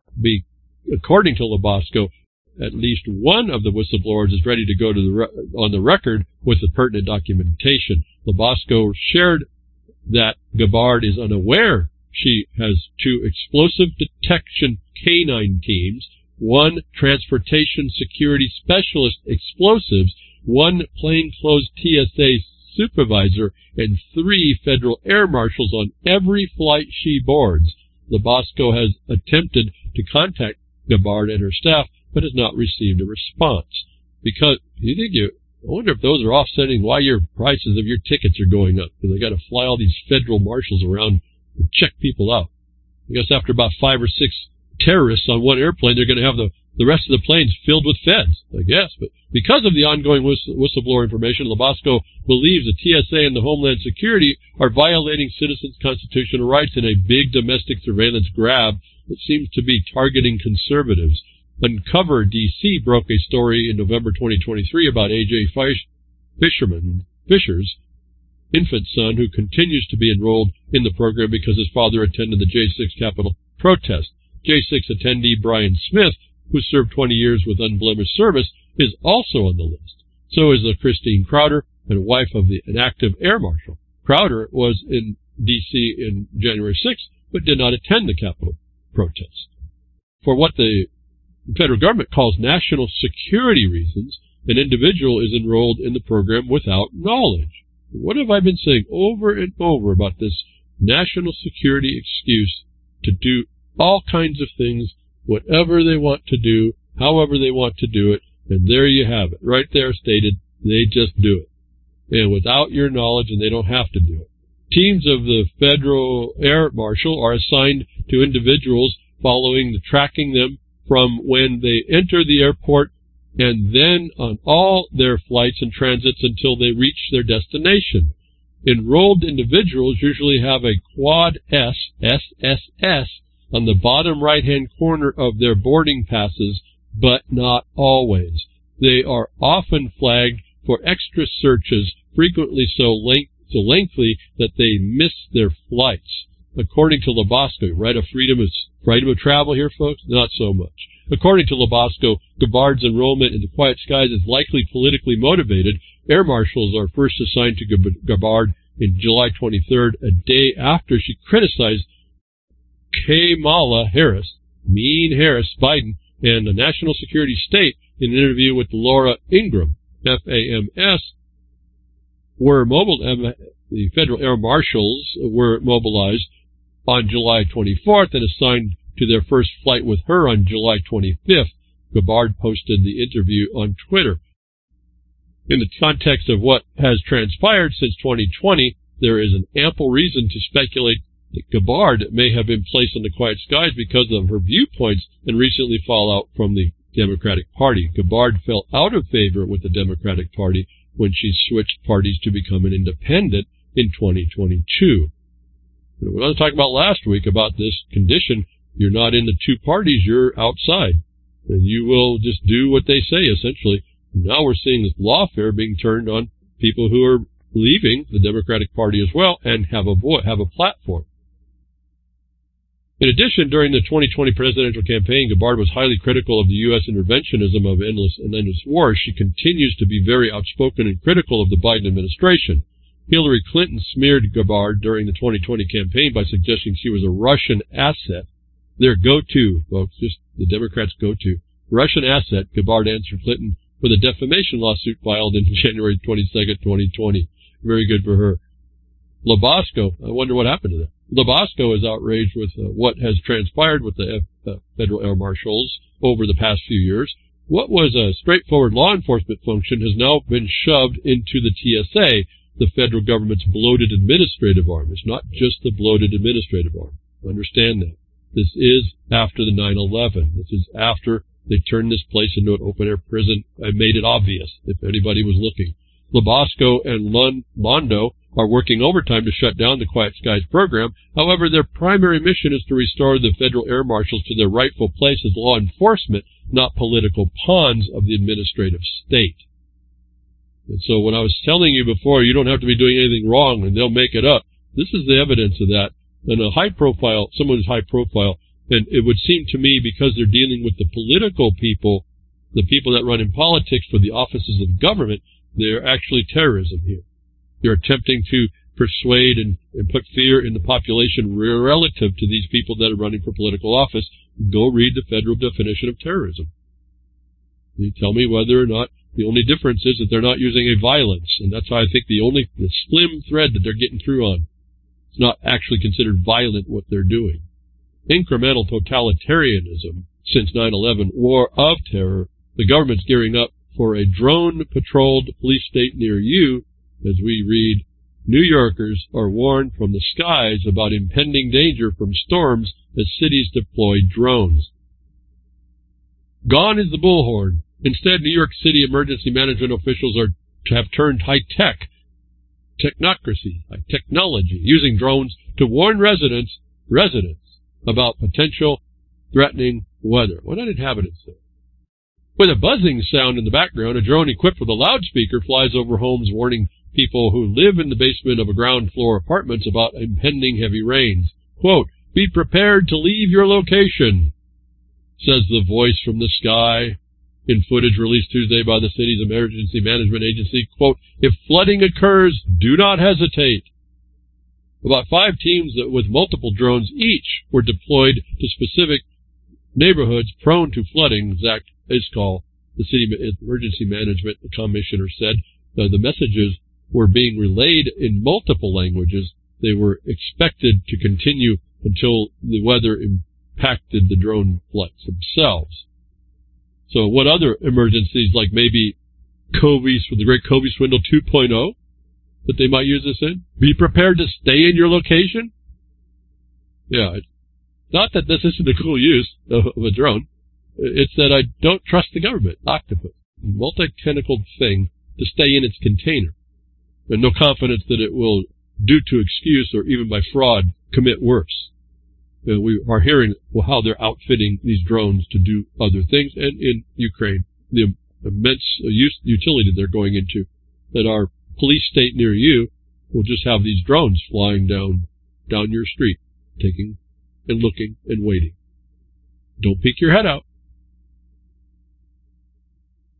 S1: According to Labasco, at least one of the whistleblowers is ready to go on the record with the pertinent documentation. Labasco shared that Gabbard is unaware she has 2 explosive detection canine teams, 1 transportation security specialist explosives, 1 plainclothes TSA supervisor, and 3 federal air marshals on every flight she boards. Labasco has attempted to contact Gabbard and her staff, but has not received a response. Because, I wonder if those are offsetting why your prices of your tickets are going up, because they got to fly all these federal marshals around and check people out. I guess after about 5 or 6 terrorists on one airplane, they're going to have the rest of the planes filled with feds, I guess. But because of the ongoing whistleblower information, Labasco believes the TSA and the Homeland Security are violating citizens' constitutional rights in a big domestic surveillance grab that seems to be targeting conservatives. Uncover DC broke a story in November 2023 about A.J. Fisher's infant son, who continues to be enrolled in the program because his father attended the J6 Capitol protest. J6 attendee Brian Smith, who served 20 years with unblemished service, is also on the list. So is Christine Crowder, and wife of an active air marshal. Crowder was in D.C. in January 6th, but did not attend the Capitol protest. For what the federal government calls national security reasons, an individual is enrolled in the program without knowledge. What have I been saying over and over about this national security excuse to do all kinds of things, whatever they want to do, however they want to do it, and there you have it, right there stated, they just do it. And without your knowledge, and they don't have to do it. Teams of the Federal Air Marshal are assigned to individuals following the tracking them from when they enter the airport and then on all their flights and transits until they reach their destination. Enrolled individuals usually have a quad SSS on the bottom right-hand corner of their boarding passes, but not always. They are often flagged for extra searches, frequently so lengthy that they miss their flights. According to Labasco, right, of freedom of travel here, folks? Not so much. According to Labasco, Gabbard's enrollment in the Quiet Skies is likely politically motivated. Air marshals are first assigned to Gabbard in July 23rd, a day after she criticized Kamala Harris, Biden, and the national security state in an interview with Laura Ingraham. FAMS the Federal Air Marshals were mobilized on July 24th and assigned to their first flight with her on July 25th. Gabbard posted the interview on Twitter. In the context of what has transpired since 2020, there is an ample reason to speculate that Gabbard may have been placed on the Quiet Skies because of her viewpoints and recently fallout from the Democratic Party. Gabbard fell out of favor with the Democratic Party when she switched parties to become an independent in 2022. What I was talking about last week about this condition, you're not in the two parties, you're outside. And you will just do what they say, essentially. Now we're seeing this lawfare being turned on people who are leaving the Democratic Party as well and have a platform. In addition, during the 2020 presidential campaign, Gabbard was highly critical of the U.S. interventionism of endless wars. She continues to be very outspoken and critical of the Biden administration. Hillary Clinton smeared Gabbard during the 2020 campaign by suggesting she was a Russian asset. Their go-to, folks, just the Democrats' go-to. Russian asset, Gabbard answered Clinton with a defamation lawsuit filed in January 22nd, 2020. Very good for her. Labasco, I wonder what happened to that. Labasco is outraged with what has transpired with the Federal Air Marshals over the past few years. What was a straightforward law enforcement function has now been shoved into the TSA, the federal government's bloated administrative arm. It's not just the bloated administrative arm. Understand that. This is after the 9/11. This is after they turned this place into an open-air prison. I made it obvious if anybody was looking. Labasco and Londo are working overtime to shut down the Quiet Skies program. However, their primary mission is to restore the Federal Air Marshals to their rightful place as law enforcement, not political pawns of the administrative state. And so when I was telling you before, you don't have to be doing anything wrong and they'll make it up, this is the evidence of that. And someone who's high profile, and it would seem to me because they're dealing with the political people, the people that run in politics for the offices of government, they're actually terrorism here. They're attempting to persuade and put fear in the population relative to these people that are running for political office. Go read the federal definition of terrorism. You tell me whether or not the only difference is that they're not using a violence, and that's why I think the slim thread that they're getting through on. It's not actually considered violent what they're doing. Incremental totalitarianism since 9/11, war of terror. The government's gearing up for a drone-patrolled police state near you. As we read, New Yorkers are warned from the skies about impending danger from storms as cities deploy drones. Gone is the bullhorn. Instead, New York City emergency management officials have turned high-tech, technology, using drones to warn residents about potential threatening weather. What did inhabitants say? With a buzzing sound in the background, a drone equipped with a loudspeaker flies over homes, warning people who live in the basement of a ground floor apartments about impending heavy rains. Quote, "Be prepared to leave your location," says the voice from the sky in footage released Tuesday by the city's emergency management agency. Quote, "If flooding occurs, do not hesitate." About 5 teams with multiple drones each were deployed to specific neighborhoods prone to flooding. Zach Iskall, the city emergency management commissioner, said the messages were being relayed in multiple languages. They were expected to continue until the weather impacted the drone flights themselves. So what other emergencies, like maybe the Great Covey Swindle 2.0, that they might use this in? Be prepared to stay in your location? Yeah, it's not that this isn't a cool use of a drone. It's that I don't trust the government. Octopus, multi-tentacled thing, to stay in its container. And no confidence that it will, due to excuse or even by fraud, commit worse. We are hearing how they're outfitting these drones to do other things. And in Ukraine, the immense utility they're going into, that our police state near you will just have these drones flying down your street, taking and looking and waiting. Don't peek your head out.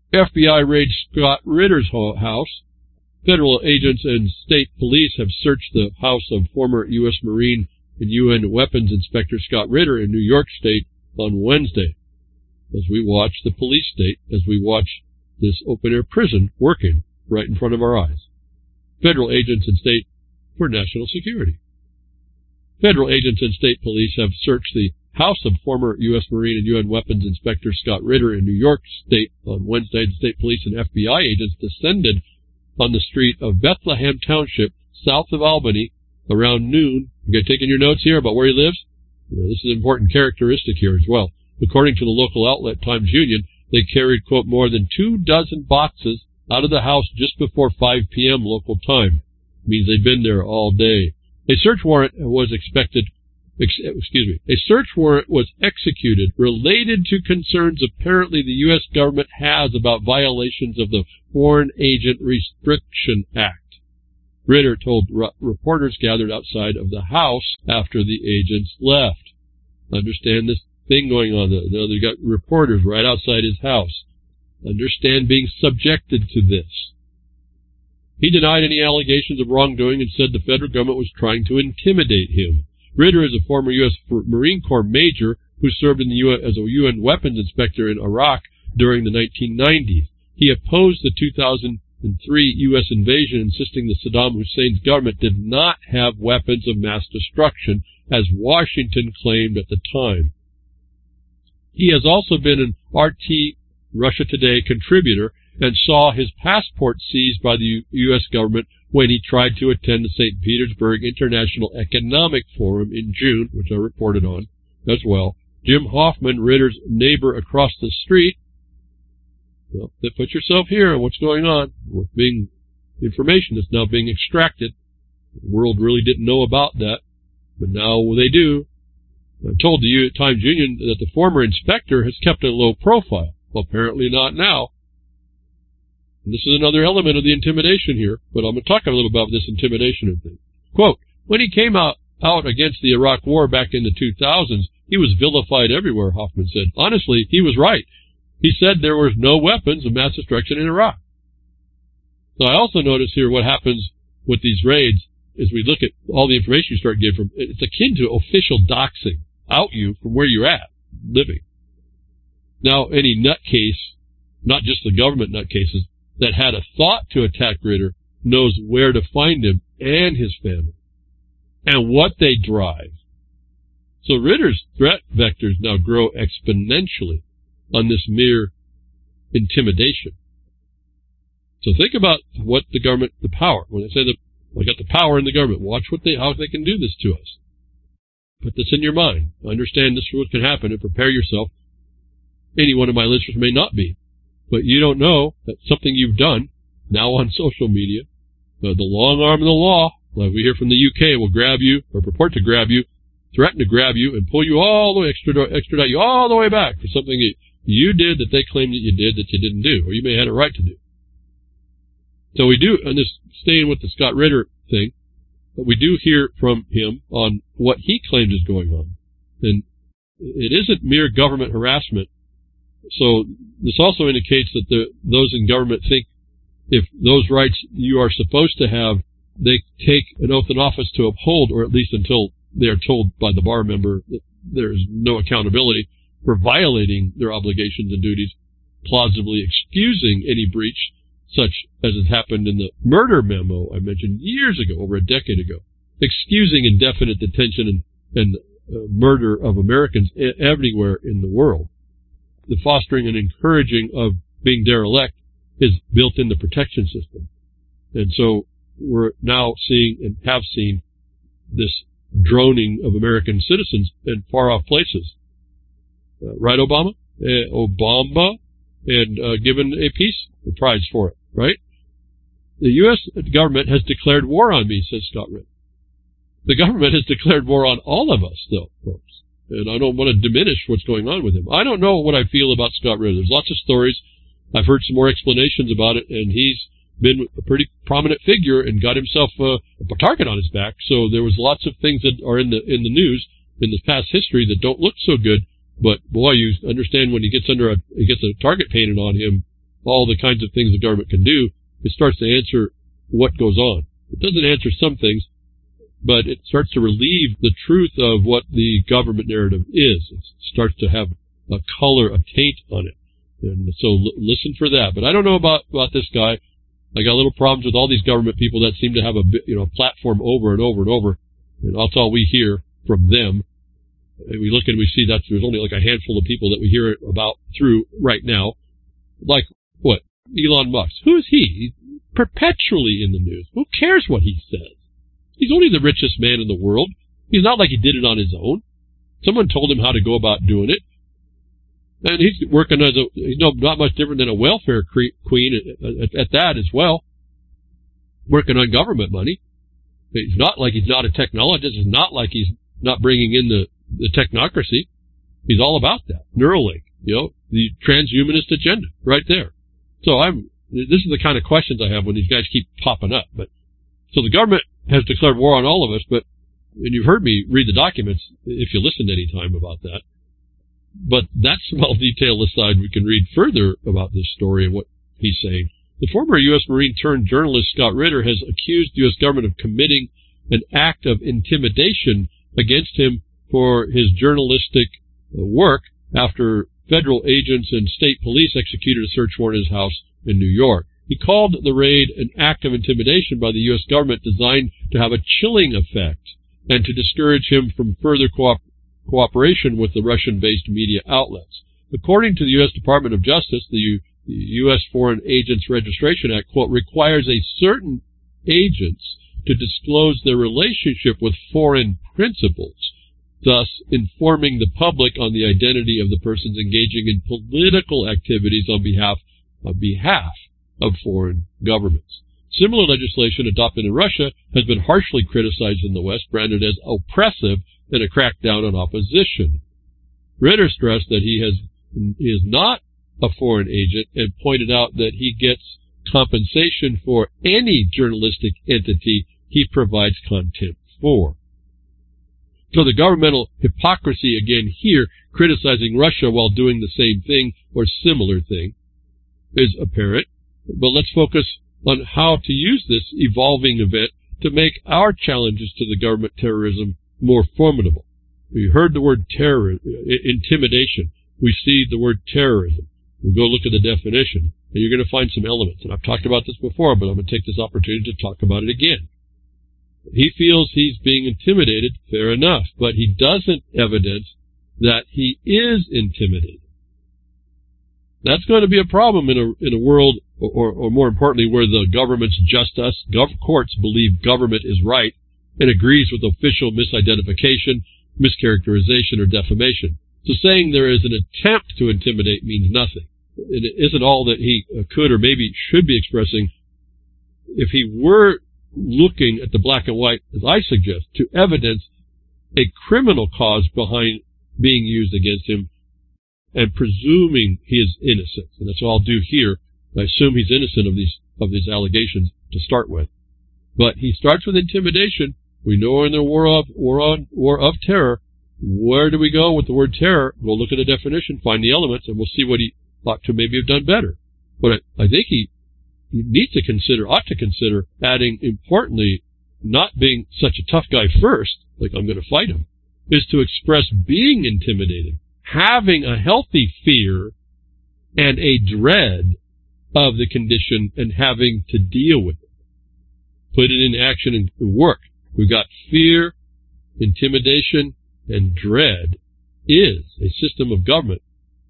S1: FBI raids Scott Ritter's house. Federal agents and state police have searched the house of former U.S. Marine and UN Weapons Inspector Scott Ritter in New York State on Wednesday, as we watch the police state, as we watch this open-air prison working right in front of our eyes. Federal agents and state for national security. Federal agents and state police have searched the house of former U.S. Marine and UN Weapons Inspector Scott Ritter in New York State on Wednesday. The state police and FBI agents descended on the street of Bethlehem Township, south of Albany, around noon. You got taking your notes here about where he lives? This is an important characteristic here as well. According to the local outlet Times Union, they carried, quote, more than 24 boxes out of the house just before 5 p.m. local time. It means they'd been there all day. A search warrant was executed related to concerns apparently the U.S. government has about violations of the Foreign Agent Restriction Act. Ritter told reporters gathered outside of the house after the agents left. Understand this thing going on there. They got reporters right outside his house. Understand being subjected to this. He denied any allegations of wrongdoing and said the federal government was trying to intimidate him. Ritter is a former U.S. Marine Corps major who served in the U.S. as a UN weapons inspector in Iraq during the 1990s. He opposed the 2003 U.S. invasion, insisting that Saddam Hussein's government did not have weapons of mass destruction, as Washington claimed at the time. He has also been an RT Russia Today contributor and saw his passport seized by the U.S. government when he tried to attend the St. Petersburg International Economic Forum in June, which I reported on as well. Jim Hoffman, Ritter's neighbor across the street. Well, put yourself here on what's going on with being information that's now being extracted. The world really didn't know about that, but now they do. I told the Times Union that the former inspector has kept a low profile. Well, apparently not now. And this is another element of the intimidation here, but I'm going to talk a little about this intimidation thing. Quote, when he came out against the Iraq War back in the 2000s, he was vilified everywhere, Hoffman said. Honestly, he was right. He said there was no weapons of mass destruction in Iraq. So I also notice here what happens with these raids is we look at all the information you start getting from, it's akin to official doxing, out you from where you're at, living. Now, any nutcase, not just the government nutcases, that had a thought to attack Ritter knows where to find him and his family and what they drive. So Ritter's threat vectors now grow exponentially on this mere intimidation. So think about what the government, the power, when they say that I got the power in the government, watch how they can do this to us. Put this in your mind. Understand this is what can happen and prepare yourself. Any one of my listeners may not be. But you don't know that something you've done, now on social media, the long arm of the law, like we hear from the UK, will grab you, or purport to grab you, threaten to grab you, and pull you all the way, extradite you all the way back for something that you did that they claim that you did that you didn't do, or you may have had a right to do. So we do, and this staying with the Scott Ritter thing, we do hear from him on what he claims is going on. And it isn't mere government harassment. So this also indicates that those in government think if those rights you are supposed to have, they take an oath of office to uphold, or at least until they are told by the bar member that there is no accountability for violating their obligations and duties, plausibly excusing any breach, such as has happened in the murder memo I mentioned years ago, over a decade ago, excusing indefinite detention and murder of Americans everywhere in the world. The fostering and encouraging of being derelict is built in the protection system. And so we're now seeing and have seen this droning of American citizens in far-off places. Right, Obama? And given a peace prize for it, right? The U.S. government has declared war on me, says Scott Ritter. The government has declared war on all of us, though, folks. And I don't want to diminish what's going on with him. I don't know what I feel about Scott Ritter. There's lots of stories. I've heard some more explanations about it, and he's been a pretty prominent figure and got himself a target on his back. So there was lots of things that are in the news in the past history that don't look so good. But boy, you understand when he gets a target painted on him, all the kinds of things the government can do, it starts to answer what goes on. It doesn't answer some things, but it starts to relieve the truth of what the government narrative is. It starts to have a color, a taint on it. And so listen for that. But I don't know about this guy. I got little problems with all these government people that seem to have a platform over and over and over. And that's all we hear from them. And we look and we see that there's only like a handful of people that we hear about through right now. Like what? Elon Musk. Who is he? He's perpetually in the news. Who cares what he says? He's only the richest man in the world. He's not like he did it on his own. Someone told him how to go about doing it. And he's working he's not much different than a welfare queen at that as well, working on government money. It's not like he's not a technologist. It's not like he's not bringing in the technocracy. He's all about that. Neuralink, the transhumanist agenda right there. So this is the kind of questions I have when these guys keep popping up. But so the government has declared war on all of us, and you've heard me read the documents if you listened any time about that. But that small detail aside, we can read further about this story and what he's saying. The former U.S. Marine turned journalist Scott Ritter has accused the U.S. government of committing an act of intimidation against him for his journalistic work after federal agents and state police executed a search warrant at his house in New York. He called the raid an act of intimidation by the U.S. government designed to have a chilling effect and to discourage him from further cooperation with the Russian-based media outlets. According to the U.S. Department of Justice, the U.S. Foreign Agents Registration Act, quote, requires a certain agents to disclose their relationship with foreign principals, thus informing the public on the identity of the persons engaging in political activities on behalf of foreign governments. Similar legislation adopted in Russia has been harshly criticized in the West, branded as oppressive and a crackdown on opposition. Ritter stressed that he is not a foreign agent and pointed out that he gets compensation for any journalistic entity he provides content for. So the governmental hypocrisy again here, criticizing Russia while doing the same thing or similar thing, is apparent. But let's focus on how to use this evolving event to make our challenges to the government terrorism more formidable. We heard the word intimidation. We see the word terrorism. We go look at the definition, and you're going to find some elements. And I've talked about this before, but I'm going to take this opportunity to talk about it again. He feels he's being intimidated, fair enough, but he doesn't evidence that he is intimidated. That's going to be a problem in a world, or more importantly, where the government's just us. Courts believe government is right and agrees with official misidentification, mischaracterization, or defamation. So saying there is an attempt to intimidate means nothing. And it isn't all that he could or maybe should be expressing. If he were looking at the black and white, as I suggest, to evidence a criminal cause behind being used against him and presuming his innocence. And that's what I'll do here. I assume he's innocent of these allegations to start with. But he starts with intimidation. We know we're in the war of terror. Where do we go with the word terror? We'll look at the definition, find the elements, and we'll see what he ought to maybe have done better. But I think he ought to consider adding, importantly, not being such a tough guy first, like I'm going to fight him, is to express being intimidated, having a healthy fear and a dread of the condition and having to deal with it. Put it in action and work. We've got fear, intimidation, and dread is a system of government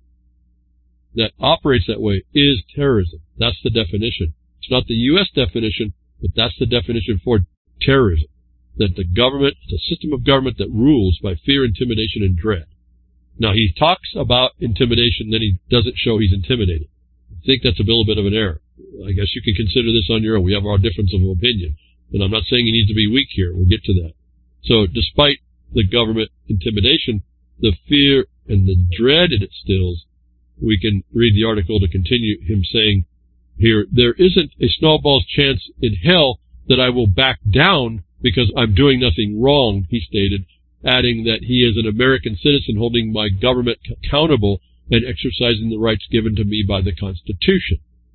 S1: that operates that way is terrorism. That's the definition. It's not the U.S. definition, but that's the definition for terrorism. That the government, it's a system of government that rules by fear, intimidation, and dread. Now, he talks about intimidation, then he doesn't show he's intimidated. I think that's a little bit of an error. I guess you can consider this on your own. We have our difference of opinion. And I'm not saying he needs to be weak here. We'll get to that. So despite the government intimidation, the fear and the dread it instills, we can read the article to continue him saying here, there isn't a snowball's chance in hell that I will back down because I'm doing nothing wrong, he stated, adding that he is an American citizen holding my government accountable and exercising the rights given to me by the Constitution.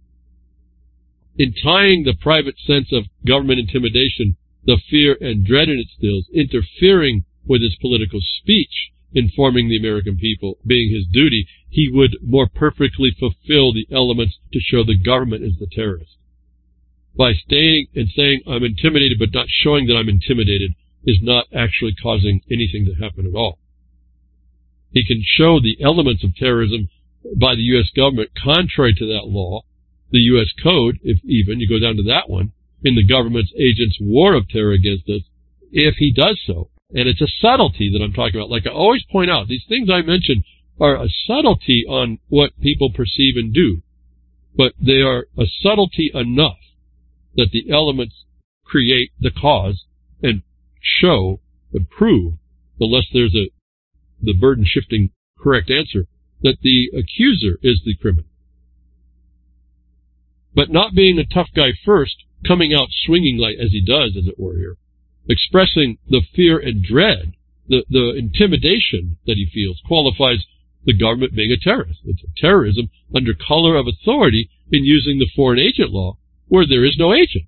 S1: in tying the private sense of government intimidation, the fear and dread it instills, interfering with his political speech, informing the American people, being his duty, he would more perfectly fulfill the elements to show the government is the terrorist. By staying and saying I'm intimidated but not showing that I'm intimidated is not actually causing anything to happen at all. He can show the elements of terrorism by the U.S. government contrary to that law, the U.S. Code, if even, you go down to that one, in the government's agent's war of terror against us, if he does so. And it's a subtlety that I'm talking about. Like I always point out, these things I mentioned are a subtlety on what people perceive and do. But they are a subtlety enough that the elements create the cause and show and prove, unless there's the burden-shifting correct answer, that the accuser is the criminal. But not being a tough guy first, coming out swinging like as he does, as it were here, expressing the fear and dread, the intimidation that he feels, qualifies the government being a terrorist. It's a terrorism under color of authority in using the foreign agent law where there is no agent.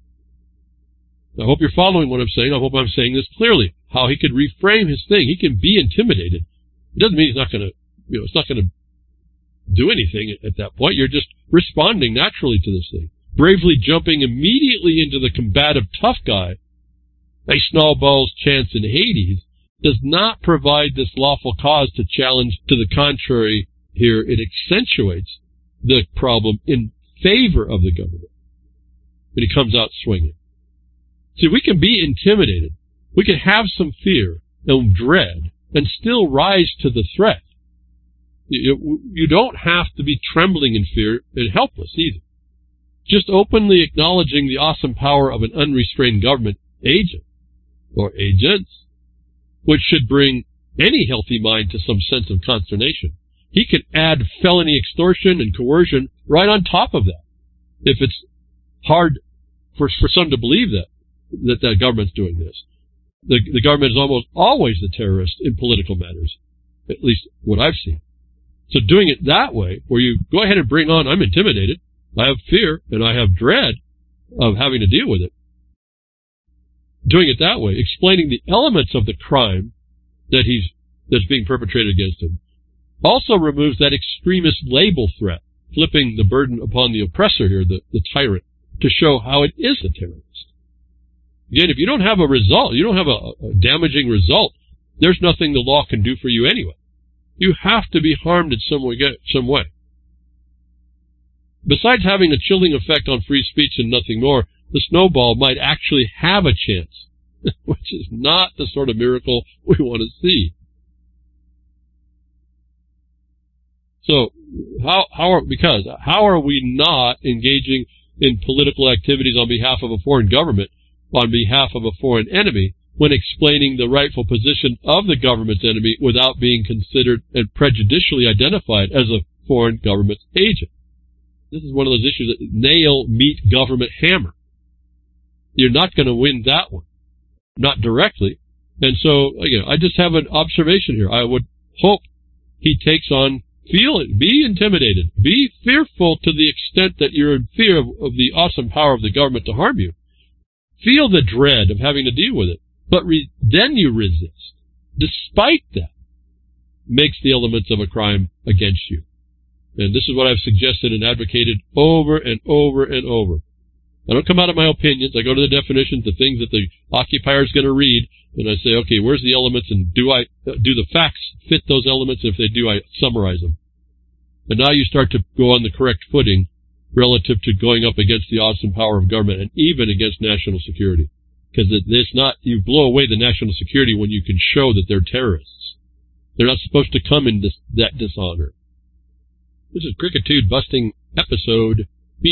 S1: I hope you're following what I'm saying. I hope I'm saying this clearly. How he could reframe his thing. He can be intimidated. It doesn't mean he's not going to, it's not going to do anything at that point. You're just responding naturally to this thing. Bravely jumping immediately into the combative tough guy, a snowball's chance in Hades, does not provide this lawful cause to challenge. To the contrary, here it accentuates the problem in favor of the government. But he comes out swinging. See, we can be intimidated. We can have some fear and dread and still rise to the threat. You don't have to be trembling in fear and helpless either. Just openly acknowledging the awesome power of an unrestrained government agent or agents, which should bring any healthy mind to some sense of consternation. He can add felony extortion and coercion right on top of that. If it's hard for some to believe that government's doing this. The government is almost always the terrorist in political matters, at least what I've seen. So doing it that way, where you go ahead and bring on, I'm intimidated, I have fear, and I have dread of having to deal with it. Doing it that way, explaining the elements of the crime that's being perpetrated against him, also removes that extremist label threat, flipping the burden upon the oppressor here, the tyrant, to show how it is a terrorist. Again, if you don't have a result, you don't have a damaging result, there's nothing the law can do for you anyway. You have to be harmed in some way. Besides having a chilling effect on free speech and nothing more, the snowball might actually have a chance, which is not the sort of miracle we want to see. So, how are we not engaging in political activities on behalf of a foreign government, on behalf of a foreign enemy, when explaining the rightful position of the government's enemy without being considered and prejudicially identified as a foreign government's agent? This is one of those issues that nail, meet, government, hammer. You're not going to win that one. Not directly. And so, again, I just have an observation here. I would hope he takes on, feel it, be intimidated, be fearful to the extent that you're in fear of the awesome power of the government to harm you. Feel the dread of having to deal with it. But then you resist. Despite that, makes the elements of a crime against you. And this is what I've suggested and advocated over and over and over. I don't come out of my opinions. I go to the definitions, the things that the occupier is going to read, and I say, okay, where's the elements, and do the facts fit those elements? If they do, I summarize them. And now you start to go on the correct footing relative to going up against the awesome power of government and even against national security. Because it's not, you blow away the national security when you can show that they're terrorists. They're not supposed to come in that dishonor. This is Crickitude Busting episode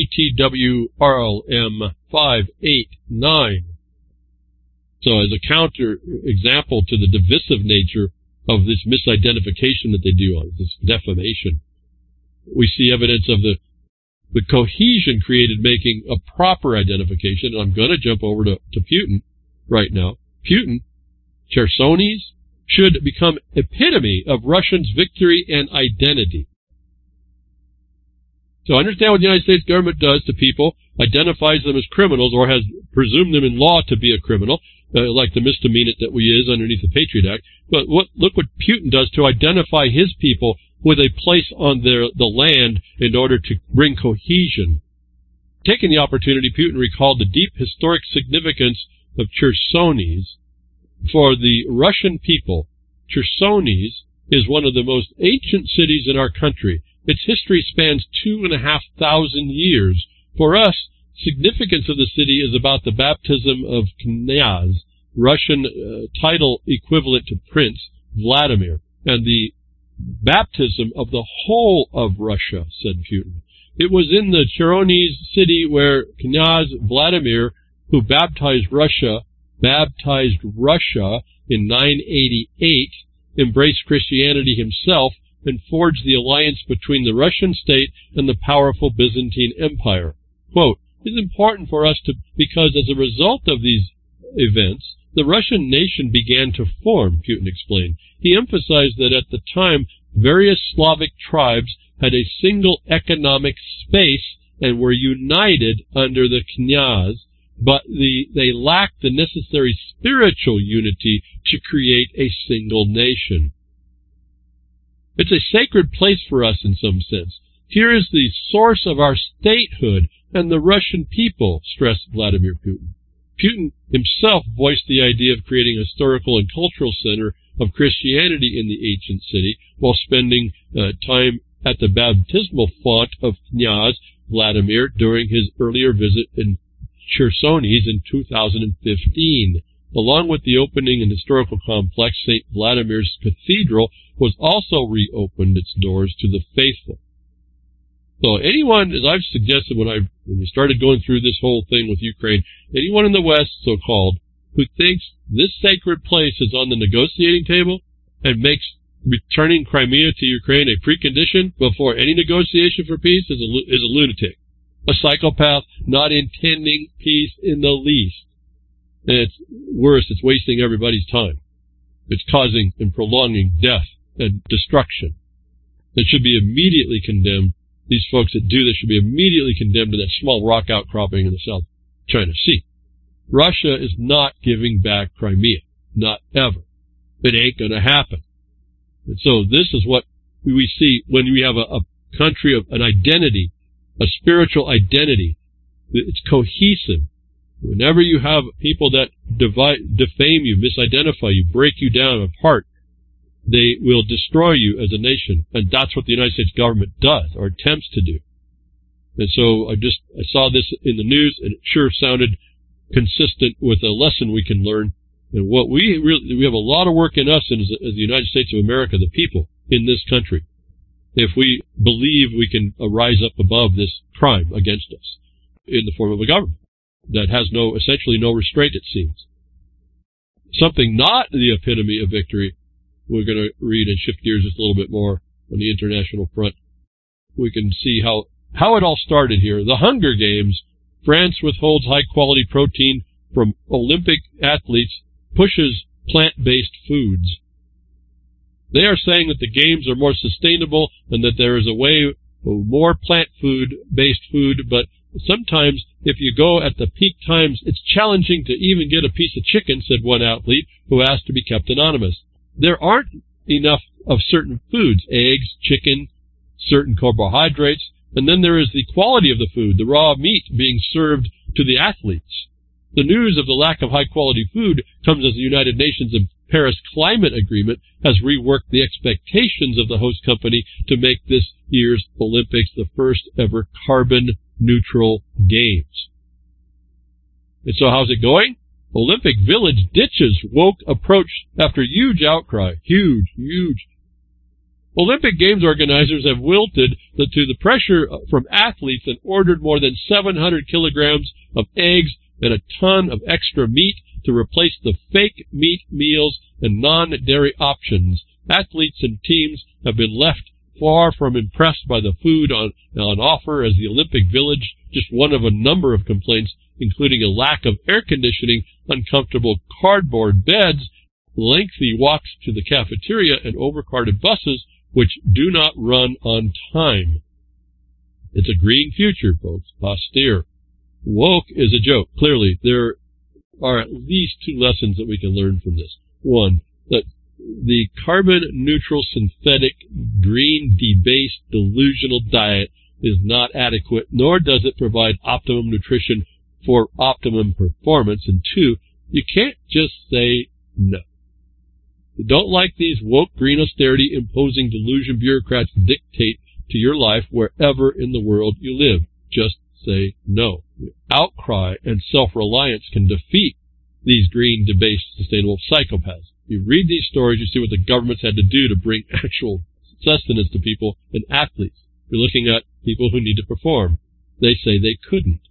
S1: BTWRLM 589. So as a counter example to the divisive nature of this misidentification that they do on this defamation, we see evidence of the cohesion created making a proper identification. And I'm going to jump over to Putin right now. Putin, Chersones, should become epitome of Russians' victory and identity. So understand what the United States government does to people, identifies them as criminals or has presumed them in law to be a criminal, like the misdemeanor that we is underneath the Patriot Act. But look what Putin does to identify his people with a place on the land in order to bring cohesion. Taking the opportunity, Putin recalled the deep historic significance of Chersonis for the Russian people. Chersonis is one of the most ancient cities in our country. Its history spans 2,500 years. For us, significance of the city is about the baptism of Knyaz, Russian title equivalent to Prince Vladimir, and the baptism of the whole of Russia, said Putin. It was in the Chersonis city where Knyaz Vladimir, who baptized Russia in 988, embraced Christianity himself and forged the alliance between the Russian state and the powerful Byzantine Empire. Quote, "It is important for us because as a result of these events, the Russian nation began to form," Putin explained. He emphasized that at the time, various Slavic tribes had a single economic space and were united under the Knyaz, but they lacked the necessary spiritual unity to create a single nation. It's a sacred place for us in some sense. Here is the source of our statehood and the Russian people, stressed Vladimir Putin. Putin himself voiced the idea of creating a historical and cultural center of Christianity in the ancient city while spending time at the baptismal font of Knyaz Vladimir during his earlier visit in Chersonis in 2015. Along with the opening and historical complex, St. Vladimir's Cathedral was also reopened its doors to the faithful. So anyone, as I've suggested when we started going through this whole thing with Ukraine, anyone in the West, so-called, who thinks this sacred place is on the negotiating table and makes returning Crimea to Ukraine a precondition before any negotiation for peace is a lunatic, a psychopath not intending peace in the least. And it's worse, it's wasting everybody's time. It's causing and prolonging death and destruction. It should be immediately condemned. These folks that do this should be immediately condemned to that small rock outcropping in the South China Sea. Russia is not giving back Crimea. Not ever. It ain't going to happen. And so this is what we see when we have a country of an identity, a spiritual identity. It's cohesive. Whenever you have people that defame you, misidentify you, break you down apart, they will destroy you as a nation. And that's what the United States government does, or attempts to do. And so I saw this in the news, and it sure sounded consistent with a lesson we can learn. And what we have a lot of work in us as the United States of America, the people in this country, if we believe we can rise up above this crime against us in the form of a government that has essentially no restraint, it seems. Something not the epitome of victory, we're going to read and shift gears just a little bit more on the international front. We can see how it all started here. The Hunger Games. France withholds high-quality protein from Olympic athletes, pushes plant-based foods. They are saying that the games are more sustainable and that there is a way of more plant-based food, but sometimes if you go at the peak times, it's challenging to even get a piece of chicken, said one athlete who asked to be kept anonymous. There aren't enough of certain foods, eggs, chicken, certain carbohydrates, and then there is the quality of the food, the raw meat being served to the athletes. The news of the lack of high-quality food comes as the United Nations and Paris Climate Agreement has reworked the expectations of the host company to make this year's Olympics the first ever carbon-neutral games. And so how's it going? Olympic Village ditches woke approach after huge outcry. Huge. Olympic Games organizers have wilted to the pressure from athletes and ordered more than 700 kilograms of eggs and a ton of extra meat to replace the fake meat meals and non-dairy options. Athletes and teams have been left far from impressed by the food on offer as the Olympic Village, just one of a number of complaints, including a lack of air conditioning, uncomfortable cardboard beds, lengthy walks to the cafeteria, and overcrowded buses which do not run on time. It's a green future, folks. Austere. Woke is a joke. Clearly, there are at least two lessons that we can learn from this. One, that the carbon-neutral, synthetic, green, debased, delusional diet is not adequate, nor does it provide optimum nutrition for optimum performance. And two, you can't just say no. You don't like these woke, green austerity imposing delusion bureaucrats dictate to your life wherever in the world you live. Just say no. Outcry and self-reliance can defeat these green, debased, sustainable psychopaths. You read these stories, you see what the governments had to do to bring actual sustenance to people and athletes. You're looking at people who need to perform. They say they couldn't.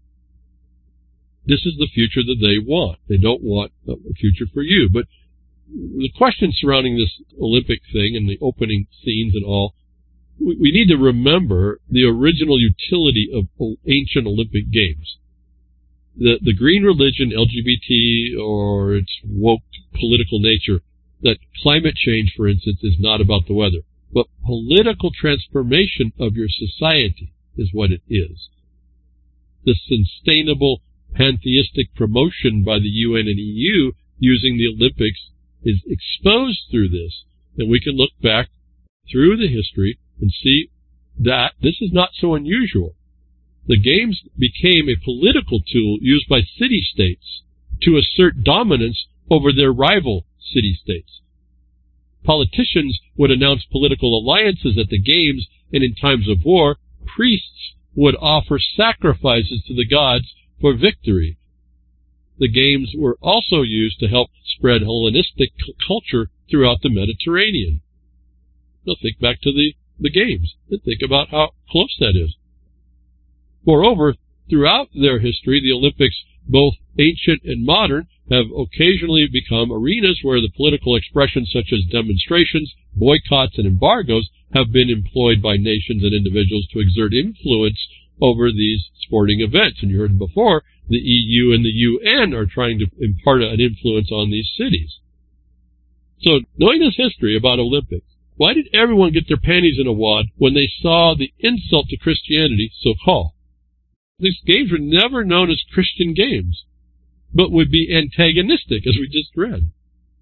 S1: This is the future that they want. They don't want a future for you. But the question surrounding this Olympic thing and the opening scenes and all, we need to remember the original utility of ancient Olympic Games. The green religion, LGBT, or its woke political nature, that climate change, for instance, is not about the weather, but political transformation of your society is what it is. The sustainable pantheistic promotion by the UN and EU using the Olympics is exposed through this, and we can look back through the history and see that this is not so unusual. The Games became a political tool used by city-states to assert dominance over their rival city-states. Politicians would announce political alliances at the Games, and in times of war, priests would offer sacrifices to the gods for victory. The Games were also used to help spread Hellenistic culture throughout the Mediterranean. Now think back to the Games and think about how close that is. Moreover, throughout their history, the Olympics, both ancient and modern, have occasionally become arenas where the political expressions such as demonstrations, boycotts, and embargoes have been employed by nations and individuals to exert influence over these sporting events. And you heard before, the EU and the UN are trying to impart an influence on these cities. So, knowing this history about Olympics, why did everyone get their panties in a wad when they saw the insult to Christianity, so-called? These games were never known as Christian games, but would be antagonistic, as we just read.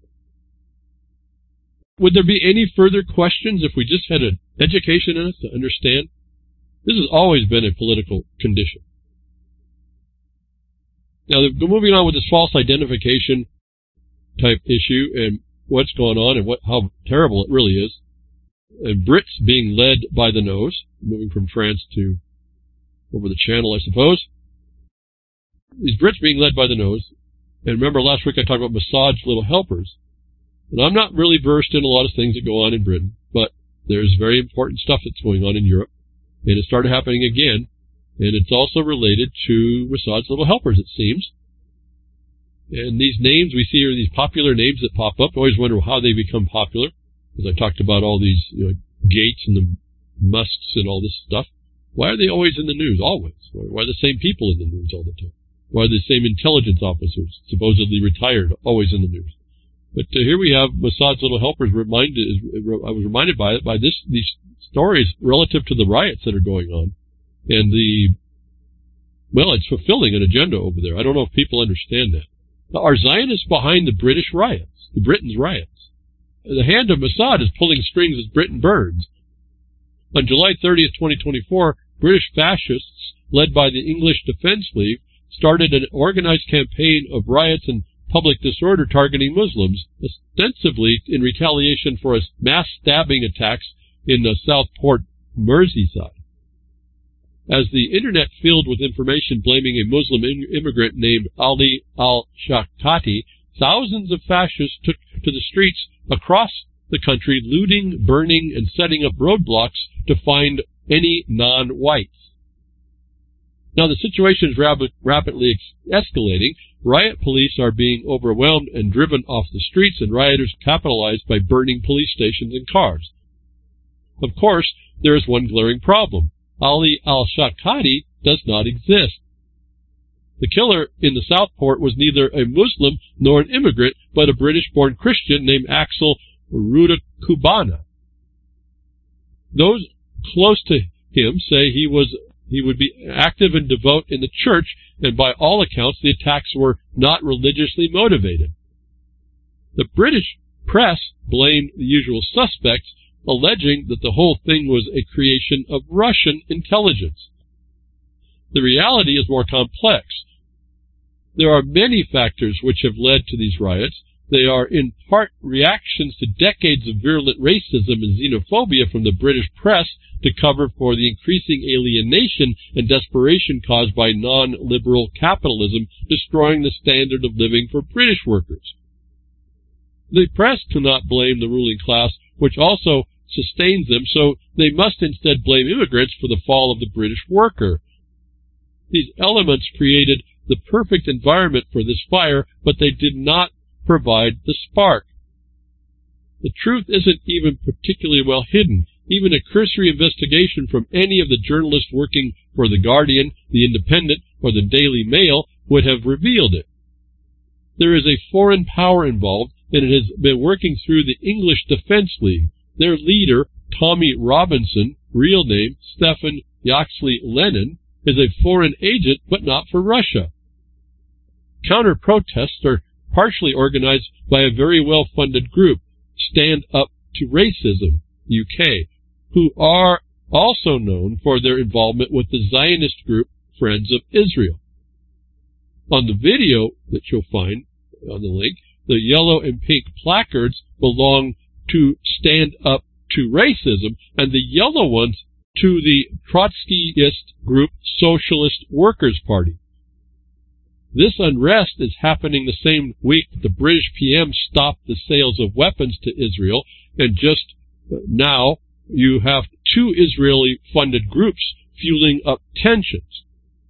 S1: Would there be any further questions if we just had an education in us to understand? This has always been a political condition. Now, moving on with this false identification type issue and what's going on and how terrible it really is. And Brits being led by the nose, moving from France to over the channel, I suppose. These Brits being led by the nose. And remember, last week I talked about massage little helpers. And I'm not really versed in a lot of things that go on in Britain, but there's very important stuff that's going on in Europe. And it started happening again. And it's also related to massage little helpers, it seems. And these names we see are these popular names that pop up. I always wonder how they become popular. As I talked about all these Gates and the Musks and all this stuff. Why are they always in the news? Always. Why are the same people in the news all the time? Why are the same intelligence officers, supposedly retired, always in the news? But here we have massage little helpers reminded. I was reminded by these stories relative to the riots that are going on. And it's fulfilling an agenda over there. I don't know if people understand that. Now, are Zionists behind the British riots, the Britain's riots? The hand of Mossad is pulling strings as Britain burns. On July 30th, 2024, British fascists, led by the English Defence League, started an organized campaign of riots and public disorder targeting Muslims, ostensibly in retaliation for mass stabbing attacks in Southport, Merseyside. As the internet filled with information blaming a Muslim immigrant named Ali al-Shakati, thousands of fascists took to the streets across the country, looting, burning, and setting up roadblocks to find any non-whites. Now, the situation is rapidly escalating. Riot police are being overwhelmed and driven off the streets, and rioters capitalize by burning police stations and cars. Of course, there is one glaring problem. Ali al-Shakati does not exist. The killer in the Southport was neither a Muslim nor an immigrant, but a British-born Christian named Axel Rudakubana. Those close to him say he was He would be active and devout in the church, and by all accounts, the attacks were not religiously motivated. The British press blamed the usual suspects, alleging that the whole thing was a creation of Russian intelligence. The reality is more complex. There are many factors which have led to these riots. They are in part reactions to decades of virulent racism and xenophobia from the British press to cover for the increasing alienation and desperation caused by non-liberal capitalism destroying the standard of living for British workers. The press cannot blame the ruling class, which also sustains them, so they must instead blame immigrants for the fall of the British worker. These elements created the perfect environment for this fire, but they did not provide the spark. The truth isn't even particularly well hidden. Even a cursory investigation from any of the journalists working for The Guardian, The Independent, or the Daily Mail would have revealed it. There is a foreign power involved, and it has been working through the English Defence League. Their leader, Tommy Robinson, real name Stephen Yaxley Lennon, is a foreign agent, but not for Russia. Counter-protests are partially organized by a very well-funded group, Stand Up to Racism, UK, who are also known for their involvement with the Zionist group Friends of Israel. On the video that you'll find on the link, the yellow and pink placards belong to Stand Up to Racism, and the yellow ones to the Trotskyist group Socialist Workers' Party. This unrest is happening the same week that the British PM stopped the sales of weapons to Israel, and just now you have two Israeli-funded groups fueling up tensions.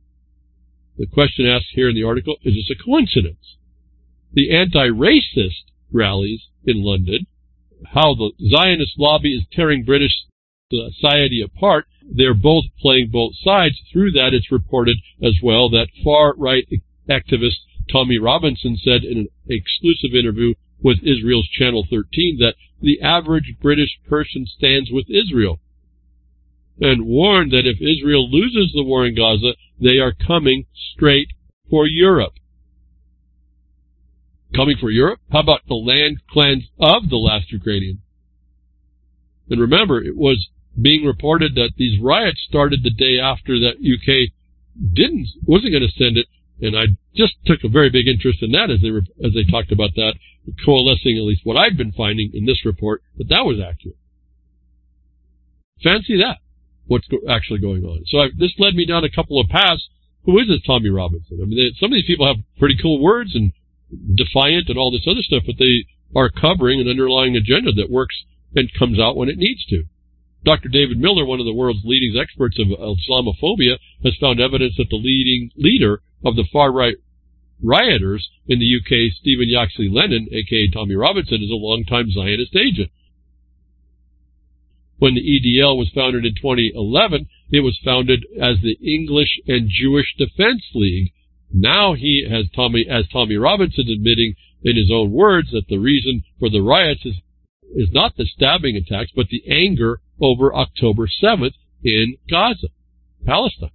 S1: The question asked here in the article, is this a coincidence? The anti-racist rallies in London, how the Zionist lobby is tearing British society apart, they're both playing both sides. Through that, it's reported as well that far-right activist Tommy Robinson said in an exclusive interview with Israel's Channel 13 that the average British person stands with Israel, and warned that if Israel loses the war in Gaza, they are coming straight for Europe. Coming for Europe? How about the land clans of the last Ukrainian? And remember, it was being reported that these riots started the day after that UK wasn't going to send it, and I just took a very big interest in that as they talked about that, coalescing at least what I've been finding in this report, that was accurate. Fancy that, what's actually going on. So this led me down a couple of paths. Who is this Tommy Robinson? I mean, some of these people have pretty cool words and defiant and all this other stuff, but they are covering an underlying agenda that works and comes out when it needs to. Dr. David Miller, one of the world's leading experts of Islamophobia, has found evidence that the leading leader of the far-right rioters in the UK, Stephen Yaxley Lennon, a.k.a. Tommy Robinson, is a longtime Zionist agent. When the EDL was founded in 2011, it was founded as the English and Jewish Defence League. Now as Tommy Robinson admitting in his own words that the reason for the riots is not the stabbing attacks, but the anger over October 7th in Gaza, Palestine.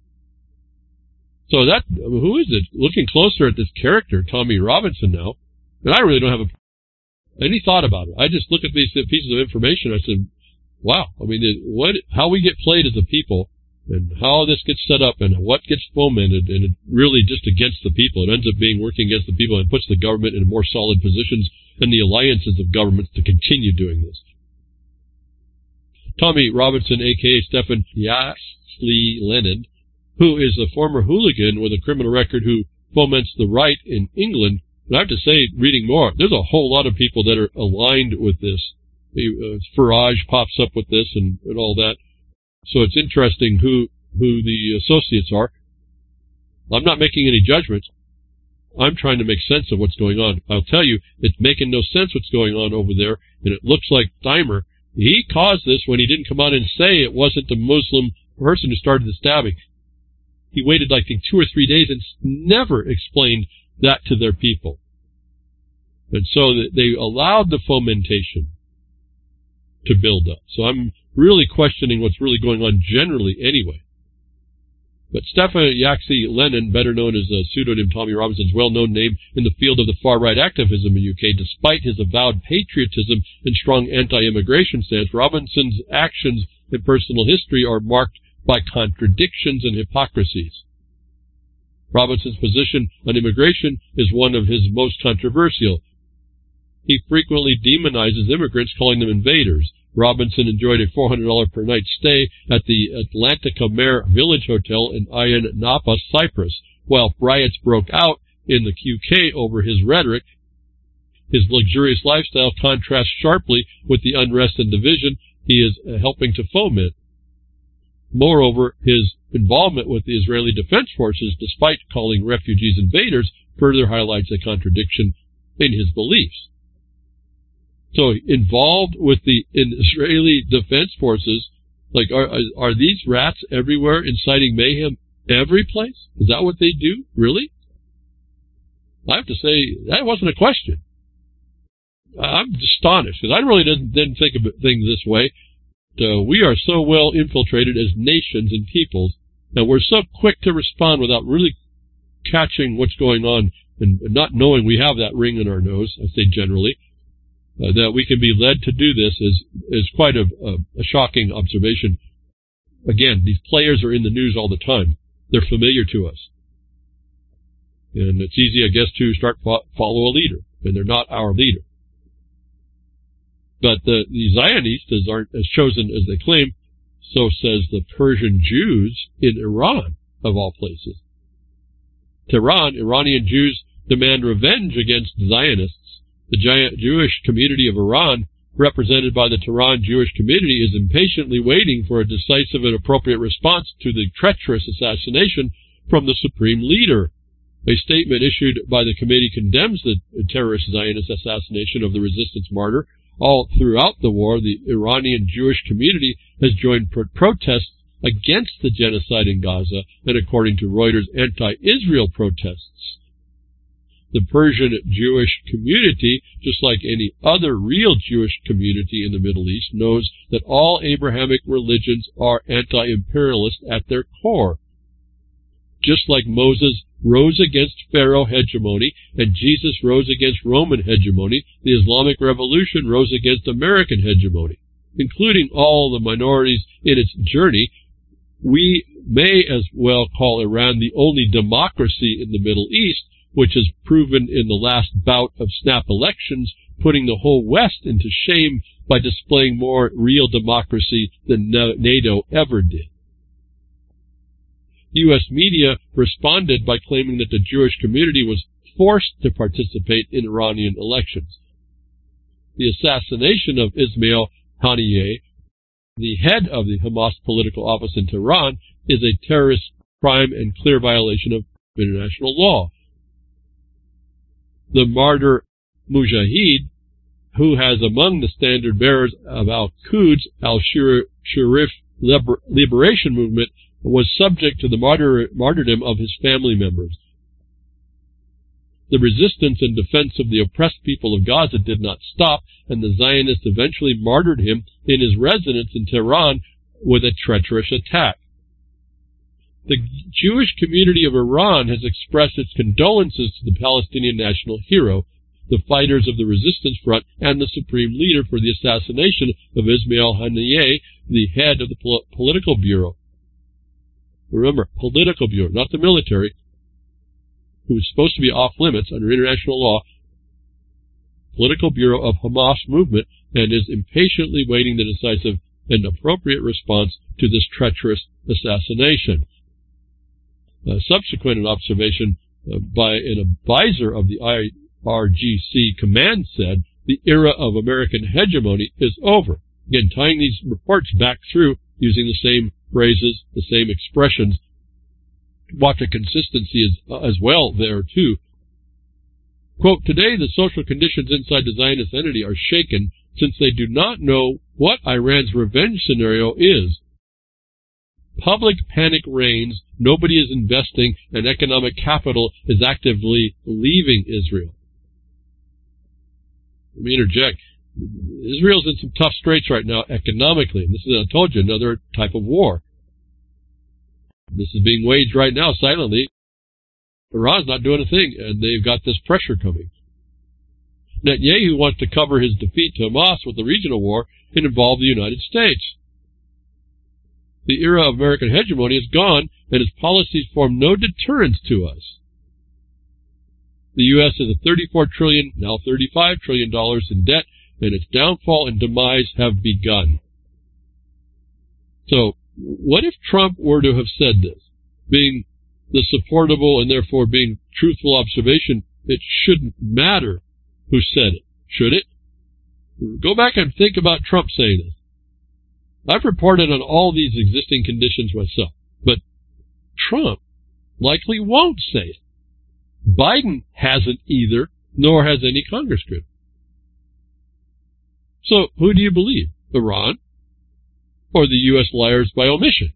S1: So who is it? Looking closer at this character, Tommy Robinson now, and I really don't have any thought about it. I just look at these pieces of information. I said, wow, I mean, how we get played as a people and how this gets set up and what gets fomented, and it really just against the people. It ends up being working against the people and puts the government in more solid positions and the alliances of governments to continue doing this. Tommy Robinson, a.k.a. Stephen Yaxley Lennon, who is a former hooligan with a criminal record who foments the right in England. And I have to say, reading more, there's a whole lot of people that are aligned with this. Farage pops up with this and all that. So it's interesting who the associates are. I'm not making any judgments. I'm trying to make sense of what's going on. I'll tell you, it's making no sense what's going on over there, and it looks like Dahmer, he caused this when he didn't come out and say it wasn't the Muslim person who started the stabbing. He waited, I think, 2 or 3 days and never explained that to their people. And so they allowed the fomentation to build up. So I'm really questioning what's really going on generally anyway. But Stefan Yaxi Lennon, better known as the pseudonym Tommy Robinson's well-known name in the field of the far-right activism in the UK, despite his avowed patriotism and strong anti-immigration stance, Robinson's actions and personal history are marked by contradictions and hypocrisies. Robinson's position on immigration is one of his most controversial. He frequently demonizes immigrants, calling them invaders. Robinson enjoyed a $400 per night stay at the Atlantica Mare Village Hotel in Ayia Napa, Cyprus, while riots broke out in the UK over his rhetoric. His luxurious lifestyle contrasts sharply with the unrest and division he is helping to foment. Moreover, his involvement with the Israeli Defense Forces, despite calling refugees invaders, further highlights a contradiction in his beliefs. So, involved with the Israeli Defense Forces, like, are these rats everywhere inciting mayhem every place? Is that what they do? Really? I have to say, that wasn't a question. I'm astonished, because I really didn't think of things this way. We are so well infiltrated as nations and peoples, and we're so quick to respond without really catching what's going on and not knowing we have that ring in our nose, I say generally. That we can be led to do this is quite a shocking observation. Again, these players are in the news all the time. They're familiar to us. And it's easy, I guess, to start follow a leader, and they're not our leader. But the Zionistas aren't as chosen as they claim, so says the Persian Jews in Iran, of all places. Tehran, Iranian Jews demand revenge against Zionists. The giant Jewish community of Iran, represented by the Tehran Jewish community, is impatiently waiting for a decisive and appropriate response to the treacherous assassination from the supreme leader. A statement issued by the committee condemns the terrorist Zionist assassination of the resistance martyr. All throughout the war, the Iranian Jewish community has joined protests against the genocide in Gaza, and according to Reuters, anti-Israel protests. The Persian Jewish community, just like any other real Jewish community in the Middle East, knows that all Abrahamic religions are anti-imperialist at their core. Just like Moses rose against Pharaoh hegemony and Jesus rose against Roman hegemony, the Islamic Revolution rose against American hegemony. Including all the minorities in its journey, we may as well call Iran the only democracy in the Middle East, which has proven in the last bout of snap elections, putting the whole West into shame by displaying more real democracy than NATO ever did. U.S. media responded by claiming that the Jewish community was forced to participate in Iranian elections. The assassination of Ismail Haniyeh, the head of the Hamas political office in Tehran, is a terrorist crime and clear violation of international law. The martyr Mujahid, who has among the standard bearers of Al-Quds Al-Sharif Liberation Movement, was subject to the martyrdom of his family members. The resistance and defense of the oppressed people of Gaza did not stop, and the Zionists eventually martyred him in his residence in Tehran with a treacherous attack. The Jewish community of Iran has expressed its condolences to the Palestinian national hero, the fighters of the resistance front, and the supreme leader for the assassination of Ismail Haniyeh, the head of the political bureau. Remember, political bureau, not the military, who is supposed to be off limits under international law. Political bureau of Hamas movement, and is impatiently waiting the decisive and appropriate response to this treacherous assassination. Subsequent observation by an advisor of the IRGC command said, the era of American hegemony is over. Again, tying these reports back through using the same phrases, the same expressions. Watch a consistency as well there, too. Quote, today the social conditions inside the Zionist entity are shaken since they do not know what Iran's revenge scenario is. Public panic reigns, nobody is investing, and economic capital is actively leaving Israel. Let me interject. Israel's in some tough straits right now economically, and this is, I told you, another type of war. This is being waged right now silently. Iran's not doing a thing, and they've got this pressure coming. Netanyahu wants to cover his defeat to Hamas with a regional war and involve the United States. The era of American hegemony is gone, and his policies form no deterrence to us. The U.S. is a $34 trillion, now $35 trillion in debt, and its downfall and demise have begun. So, what if Trump were to have said this? Being the supportable and therefore being truthful observation, it shouldn't matter who said it, should it? Go back and think about Trump saying this. I've reported on all these existing conditions myself, but Trump likely won't say it. Biden hasn't either, nor has any congressman. So, who do you believe? Iran or the U.S. liars by omission?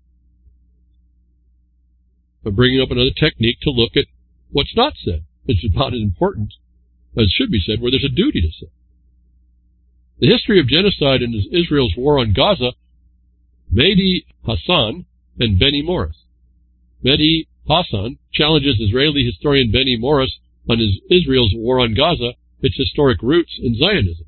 S1: I'm bringing up another technique to look at what's not said. It's about as important as should be said, where there's a duty to say. The history of genocide in Israel's war on Gaza, Mehdi Hassan and Benny Morris. Mehdi Hassan challenges Israeli historian Benny Morris on Israel's war on Gaza, its historic roots in Zionism.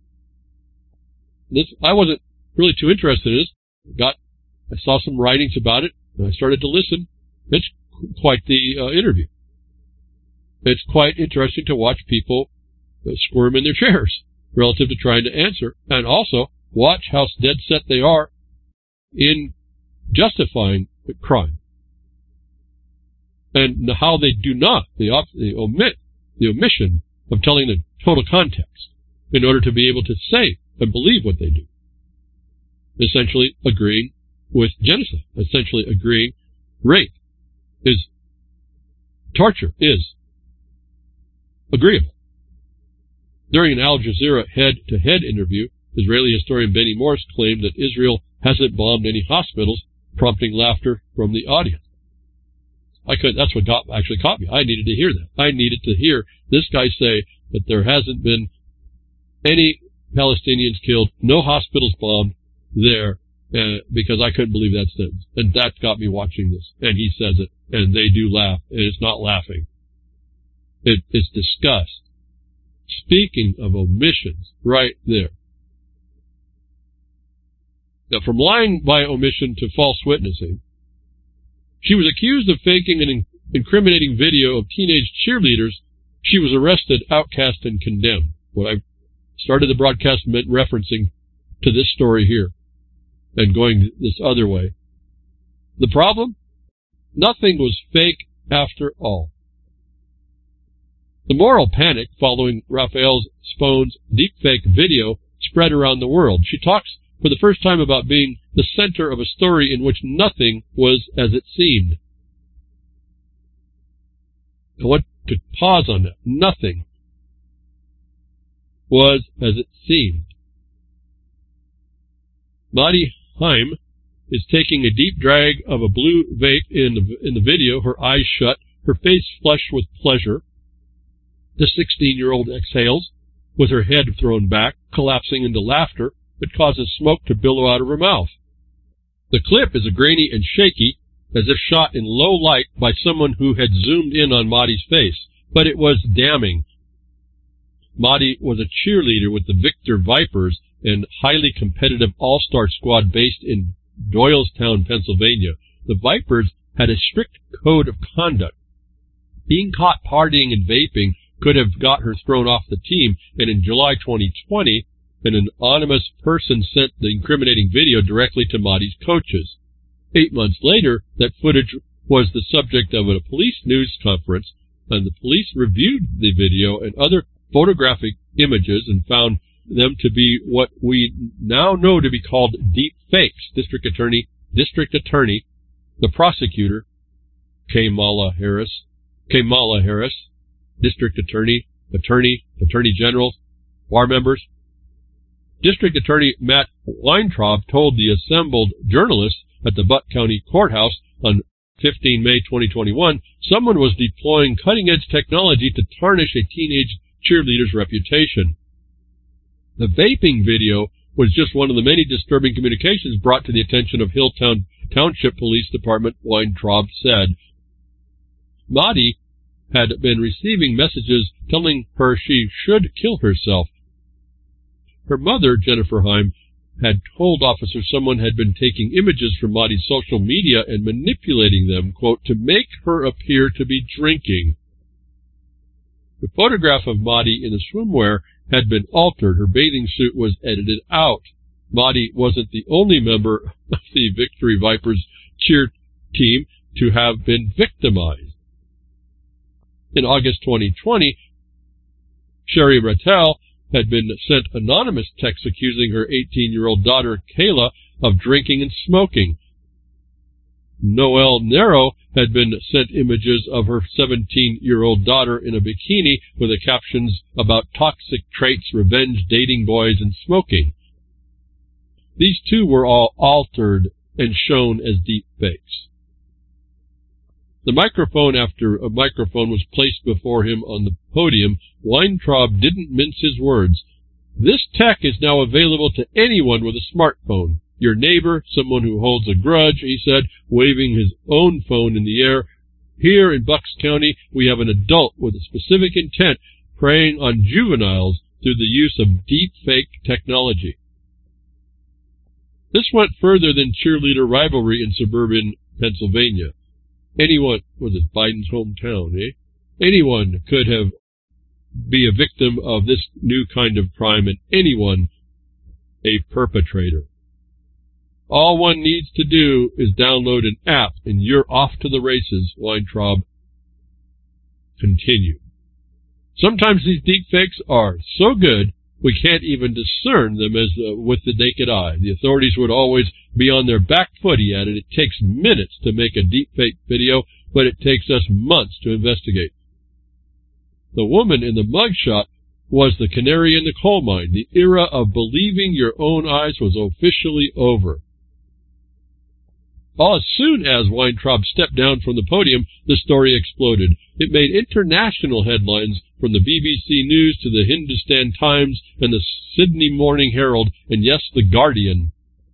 S1: I wasn't really too interested in this. I saw some writings about it, and I started to listen. It's quite the interview. It's quite interesting to watch people squirm in their chairs relative to trying to answer, and also watch how dead set they are in justifying the crime, and how they do not, they omit the omission of telling the total context in order to be able to say and believe what they do. Essentially agreeing with genocide, essentially agreeing rape is torture is agreeable. During an Al Jazeera head-to-head interview, Israeli historian Benny Morris claimed that Israel hasn't bombed any hospitals, prompting laughter from the audience. That's what actually caught me. I needed to hear that. I needed to hear this guy say that there hasn't been any Palestinians killed, no hospitals bombed there, because I couldn't believe that sentence. And that got me watching this. And he says it, and they do laugh, and it's not laughing. It's disgust. Speaking of omissions, right there. Now, from lying by omission to false witnessing, she was accused of faking an incriminating video of teenage cheerleaders. She was arrested, outcast, and condemned. What I started the broadcast meant referencing to this story here and going this other way. The problem? Nothing was fake after all. The moral panic following Raphael Spohn's deepfake video spread around the world. She talks for the first time about being the center of a story in which nothing was as it seemed. I want to pause on that. Nothing was as it seemed. Madi Haim is taking a deep drag of a blue vape in the video, her eyes shut, her face flushed with pleasure. The 16-year-old exhales, with her head thrown back, collapsing into laughter that causes smoke to billow out of her mouth. The clip is grainy and shaky, as if shot in low light by someone who had zoomed in on Madi's face, but it was damning. Madi was a cheerleader with the Victor Vipers, an highly competitive all-star squad based in Doylestown, Pennsylvania. The Vipers had a strict code of conduct. Being caught partying and vaping could have got her thrown off the team, and in July 2020, an anonymous person sent the incriminating video directly to Madi's coaches. 8 months later, that footage was the subject of a police news conference, and the police reviewed the video and other photographic images and found them to be what we now know to be called deep fakes. District Attorney, the prosecutor, Kamala Harris, District Attorney Generals, bar members. District Attorney Matt Weintraub told the assembled journalists at the Butt County Courthouse on 15 May 2021, someone was deploying cutting-edge technology to tarnish a teenage cheerleader's reputation. The vaping video was just one of the many disturbing communications brought to the attention of Hilltown Township Police Department, Weintraub said. Maddie had been receiving messages telling her she should kill herself. Her mother, Jennifer Heim, had told officers someone had been taking images from Maddie's social media and manipulating them, quote, to make her appear to be drinking. The photograph of Maddie in the swimwear had been altered. Her bathing suit was edited out. Maddie wasn't the only member of the Victory Vipers cheer team to have been victimized. In August 2020, Sherry Rattel had been sent anonymous texts accusing her 18-year-old daughter, Kayla, of drinking and smoking. Noelle Nero had been sent images of her 17-year-old daughter in a bikini with the captions about toxic traits, revenge, dating boys, and smoking. These two were all altered and shown as deep fakes. The microphone after a microphone was placed before him on the podium. Weintraub didn't mince his words. This tech is now available to anyone with a smartphone. Your neighbor, someone who holds a grudge, he said, waving his own phone in the air. Here in Bucks County, we have an adult with a specific intent preying on juveniles through the use of deep fake technology. This went further than cheerleader rivalry in suburban Pennsylvania. Anyone, was it Biden's hometown, Anyone could be a victim of this new kind of crime, and anyone a perpetrator. All one needs to do is download an app, and you're off to the races, Weintraub continued. Sometimes these deepfakes are so good we can't even discern them as with the naked eye. The authorities would always be on their back foot, he added. It takes minutes to make a deepfake video, but it takes us months to investigate. The woman in the mugshot was the canary in the coal mine. The era of believing your own eyes was officially over. As soon as Weintraub stepped down from the podium, the story exploded. It made international headlines, from the BBC News to the Hindustan Times and the Sydney Morning Herald, and yes, the Guardian.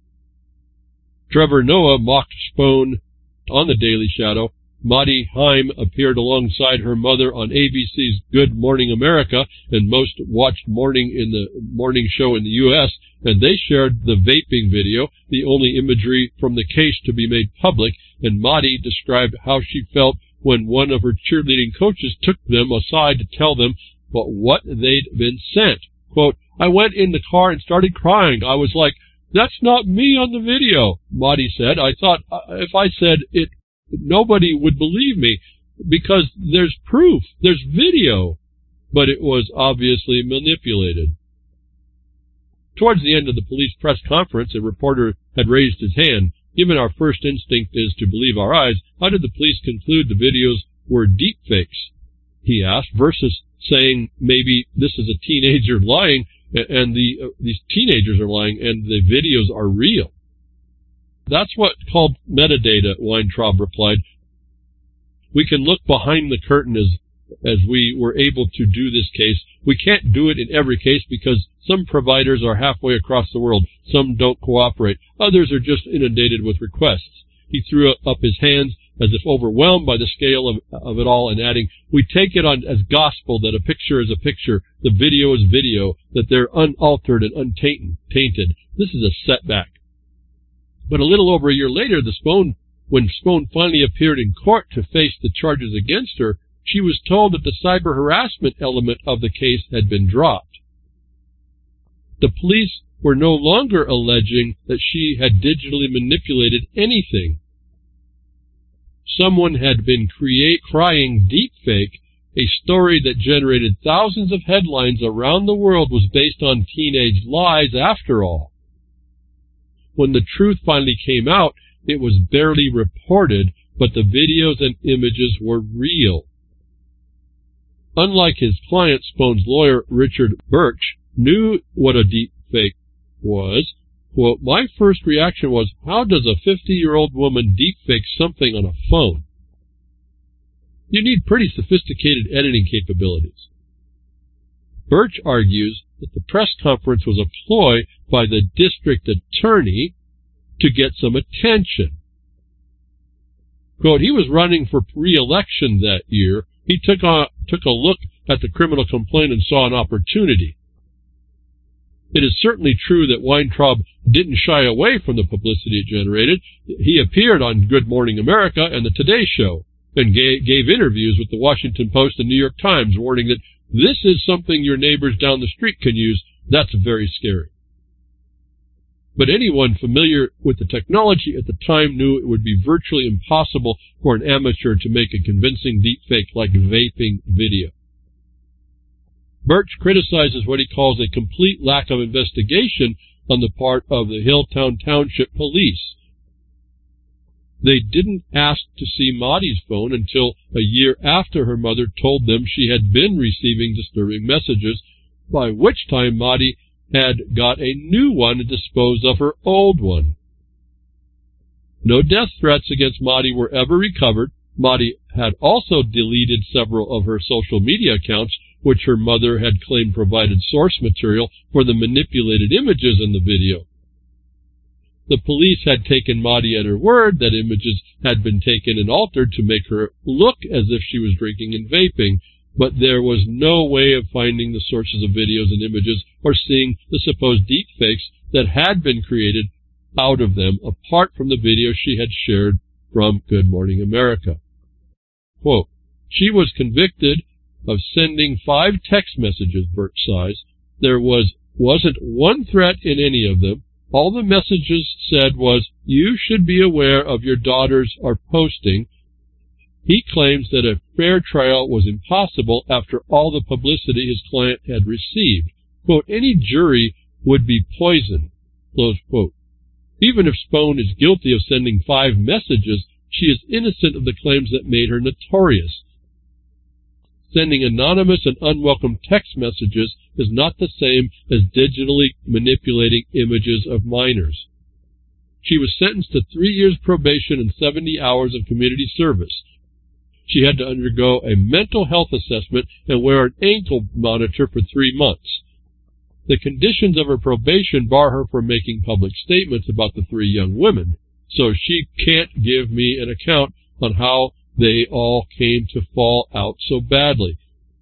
S1: Trevor Noah mocked Spohn on the Daily Shadow. Maddie Heim appeared alongside her mother on ABC's Good Morning America, and most watched morning show in the U.S., and they shared the vaping video, the only imagery from the case to be made public, and Maddie described how she felt when one of her cheerleading coaches took them aside to tell them what they'd been sent. Quote, I went in the car and started crying. I was like, that's not me on the video, Maddie said. I thought if I said it, nobody would believe me because there's proof, there's video, but it was obviously manipulated. Towards the end of the police press conference, a reporter had raised his hand. Given our first instinct is to believe our eyes, how did the police conclude the videos were deep fakes? He asked, versus saying maybe this is a teenager lying and these teenagers are lying and the videos are real. That's what's called metadata, Weintraub replied. We can look behind the curtain as we were able to do this case. We can't do it in every case because some providers are halfway across the world. Some don't cooperate. Others are just inundated with requests. He threw up his hands as if overwhelmed by the scale of it all, and adding, we take it on as gospel that a picture is a picture, the video is video, that they're unaltered and untainted. This is a setback. But a little over a year later, when Spohn finally appeared in court to face the charges against her, she was told that the cyber harassment element of the case had been dropped. The police were no longer alleging that she had digitally manipulated anything. Someone had been crying deepfake, a story that generated thousands of headlines around the world was based on teenage lies after all. When the truth finally came out, it was barely reported, but the videos and images were real. Unlike his client, Spohn's lawyer, Richard Birch, knew what a deep fake was. Quote, my first reaction was, how does a 50-year-old woman deep fake something on a phone? You need pretty sophisticated editing capabilities. Birch argues that the press conference was a ploy by the district attorney to get some attention. Quote, he was running for re-election that year. He took a look at the criminal complaint and saw an opportunity. It is certainly true that Weintraub didn't shy away from the publicity it generated. He appeared on Good Morning America and the Today Show and gave interviews with the Washington Post and New York Times, warning that this is something your neighbors down the street can use. That's very scary. But anyone familiar with the technology at the time knew it would be virtually impossible for an amateur to make a convincing deepfake like vaping video. Birch criticizes what he calls a complete lack of investigation on the part of the Hilltown Township Police. They didn't ask to see Maudie's phone until a year after her mother told them she had been receiving disturbing messages, by which time Maudie had got a new one to dispose of her old one. No death threats against Maudie were ever recovered. Maudie had also deleted several of her social media accounts, which her mother had claimed provided source material for the manipulated images in the video. The police had taken Maudie at her word that images had been taken and altered to make her look as if she was drinking and vaping, but there was no way of finding the sources of videos and images or seeing the supposed deepfakes that had been created out of them, apart from the video she had shared from Good Morning America. Quote, she was convicted of sending 5 text messages, Birch says. There wasn't one threat in any of them. All the messages said was, you should be aware of your daughters are posting. He claims that a fair trial was impossible after all the publicity his client had received. Quote, any jury would be poisoned. Close quote. Even if Spohn is guilty of sending 5 messages, she is innocent of the claims that made her notorious. Sending anonymous and unwelcome text messages is not the same as digitally manipulating images of minors. She was sentenced to 3 years probation and 70 hours of community service. She had to undergo a mental health assessment and wear an ankle monitor for 3 months. The conditions of her probation bar her from making public statements about the 3 young women, so she can't give me an account on how they all came to fall out so badly.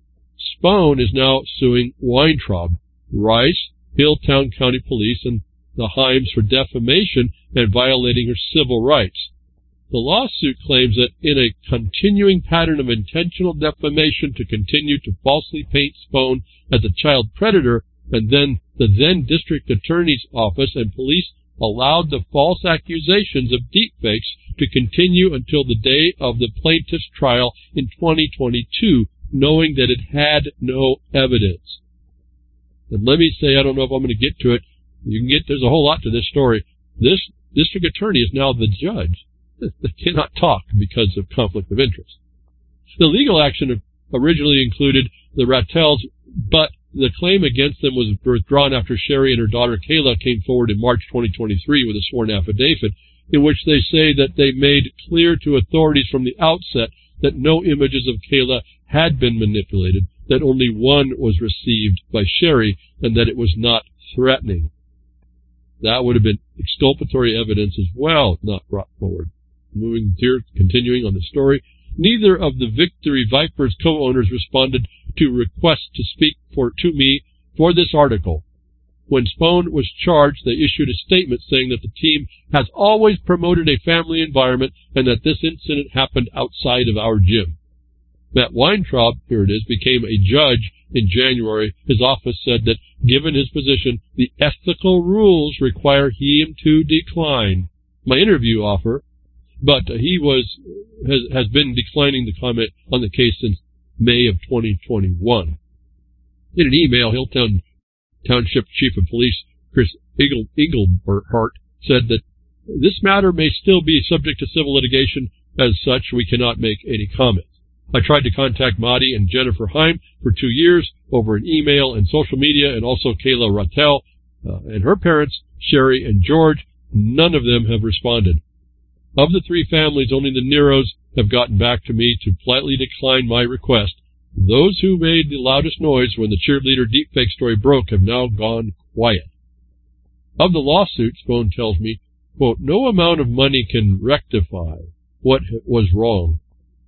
S1: Spohn is now suing Weintraub, Rice, Hilltown County Police, and the Himes for defamation and violating her civil rights. The lawsuit claims that in a continuing pattern of intentional defamation to continue to falsely paint Spohn as a child predator, and then the then district attorney's office and police allowed the false accusations of deepfakes to continue until the day of the plaintiff's trial in 2022, knowing that it had no evidence. And let me say, I don't know if I'm going to get to it. There's a whole lot to this story. This district attorney is now the judge. They cannot talk because of conflict of interest. The legal action originally included the Rattels, but the claim against them was withdrawn after Sherry and her daughter Kayla came forward in March 2023 with a sworn affidavit in which they say that they made clear to authorities from the outset that no images of Kayla had been manipulated, that only one was received by Sherry, and that it was not threatening. That would have been exculpatory evidence as well, if not brought forward. Moving here, continuing on the story, neither of the Victory Vipers co-owners responded to requests to speak to me for this article. When Spohn was charged, they issued a statement saying that the team has always promoted a family environment and that this incident happened outside of our gym. Matt Weintraub, here it is, became a judge in January. His office said that, given his position, the ethical rules require him to decline my interview offer, but he has been declining to comment on the case since May of 2021. In an email, Hilltown Township Chief of Police Chris Engelhart said that this matter may still be subject to civil litigation. As such, we cannot make any comments. I tried to contact Maudie and Jennifer Heim for 2 years over an email and social media, and also Kayla Rattel and her parents, Sherry and George. None of them have responded. Of the 3 families, only the Neros have gotten back to me to politely decline my request. Those who made the loudest noise when the cheerleader deepfake story broke have now gone quiet. Of the lawsuit, Spohn tells me, quote, no amount of money can rectify what was wrong.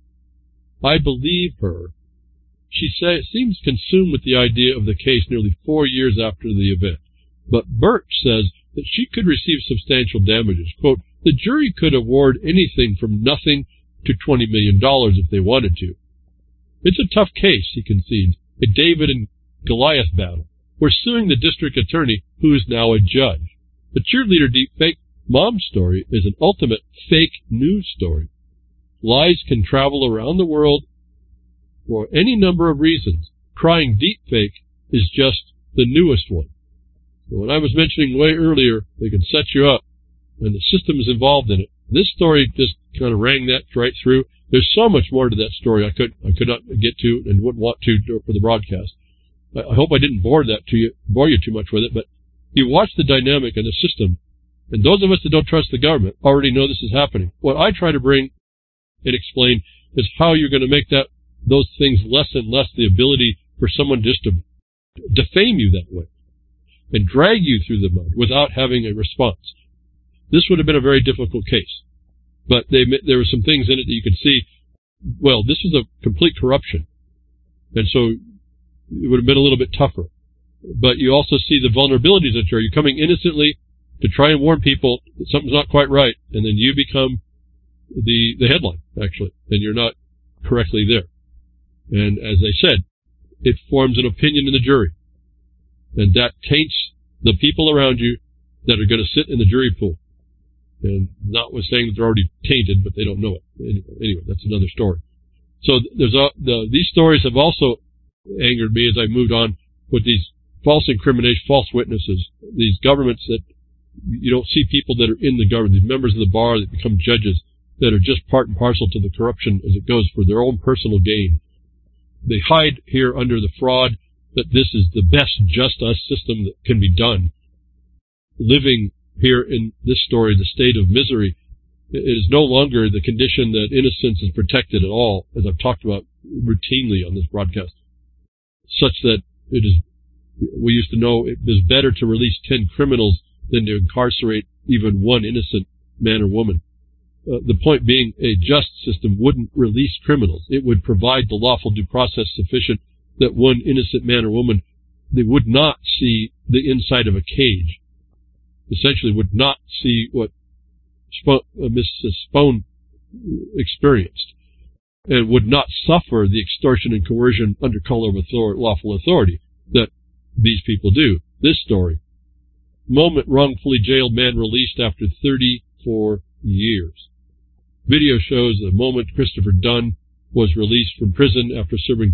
S1: I believe her. She seems consumed with the idea of the case nearly 4 years after the event. But Birch says that she could receive substantial damages. Quote, the jury could award anything from nothing to $20 million if they wanted to. It's a tough case, he concedes, a David and Goliath battle. We're suing the district attorney, who is now a judge. The cheerleader deepfake mom story is an ultimate fake news story. Lies can travel around the world for any number of reasons. Crying deepfake is just the newest one. So when I was mentioning way earlier, they can set you up, and the system is involved in it. This story just kind of rang that right through. There's so much more to that story I could not get to and wouldn't want to for the broadcast. I hope I didn't bore you too much with it, but you watch the dynamic and the system, and those of us that don't trust the government already know this is happening. What I try to bring and explain is how you're going to make those things less and less the ability for someone just to defame you that way and drag you through the mud without having a response. This would have been a very difficult case, but there were some things in it that you could see, well, this is a complete corruption, and so it would have been a little bit tougher. But you also see the vulnerabilities that you're coming innocently to try and warn people that something's not quite right, and then you become the headline, actually, and you're not correctly there. And as I said, it forms an opinion in the jury, and that taints the people around you that are going to sit in the jury pool. And notwithstanding that they're already tainted, but they don't know it. Anyway, that's another story. So these stories have also angered me as I moved on with these false incrimination, false witnesses, these governments that you don't see people that are in the government, these members of the bar that become judges that are just part and parcel to the corruption as it goes for their own personal gain. They hide here under the fraud that this is the best just us system that can be done. Living here in this story, the state of misery, it is no longer the condition that innocence is protected at all, as I've talked about routinely on this broadcast, such that it is, we used to know it is better to release 10 criminals than to incarcerate even one innocent man or woman. The point being, a just system wouldn't release criminals. It would provide the lawful due process sufficient that one innocent man or woman, they would not see the inside of a cage. Essentially would not see what Mrs. Spohn experienced, and would not suffer the extortion and coercion under color of lawful authority that these people do. This story, moment wrongfully jailed man released after 34 years. Video shows the moment Christopher Dunn was released from prison after serving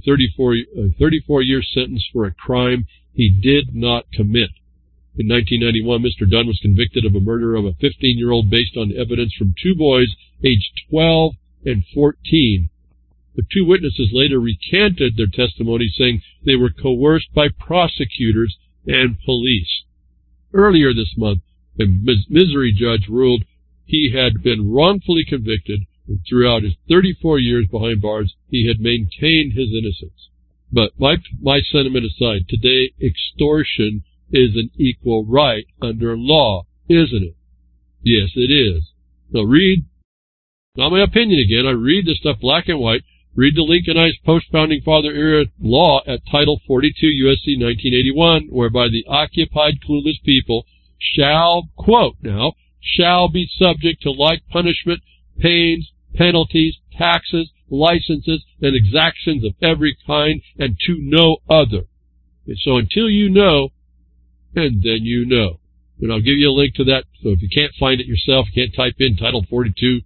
S1: 34-year sentence for a crime he did not commit. In 1991, Mr. Dunn was convicted of a murder of a 15-year-old based on evidence from two boys aged 12 and 14. The two witnesses later recanted their testimony, saying they were coerced by prosecutors and police. Earlier this month, a misery judge ruled he had been wrongfully convicted, and throughout his 34 years behind bars, he had maintained his innocence. But my sentiment aside, today extortion is an equal right under law, isn't it? Yes, it is. Now read, not my opinion again, I read this stuff black and white. Read the Lincolnized post-founding father era law at Title 42 U.S.C. 1981, whereby the occupied clueless people shall, quote now, shall be subject to like punishment, pains, penalties, taxes, licenses, and exactions of every kind, and to no other. And so until you know, and then you know. And I'll give you a link to that, so if you can't find it yourself, you can't type in Title 42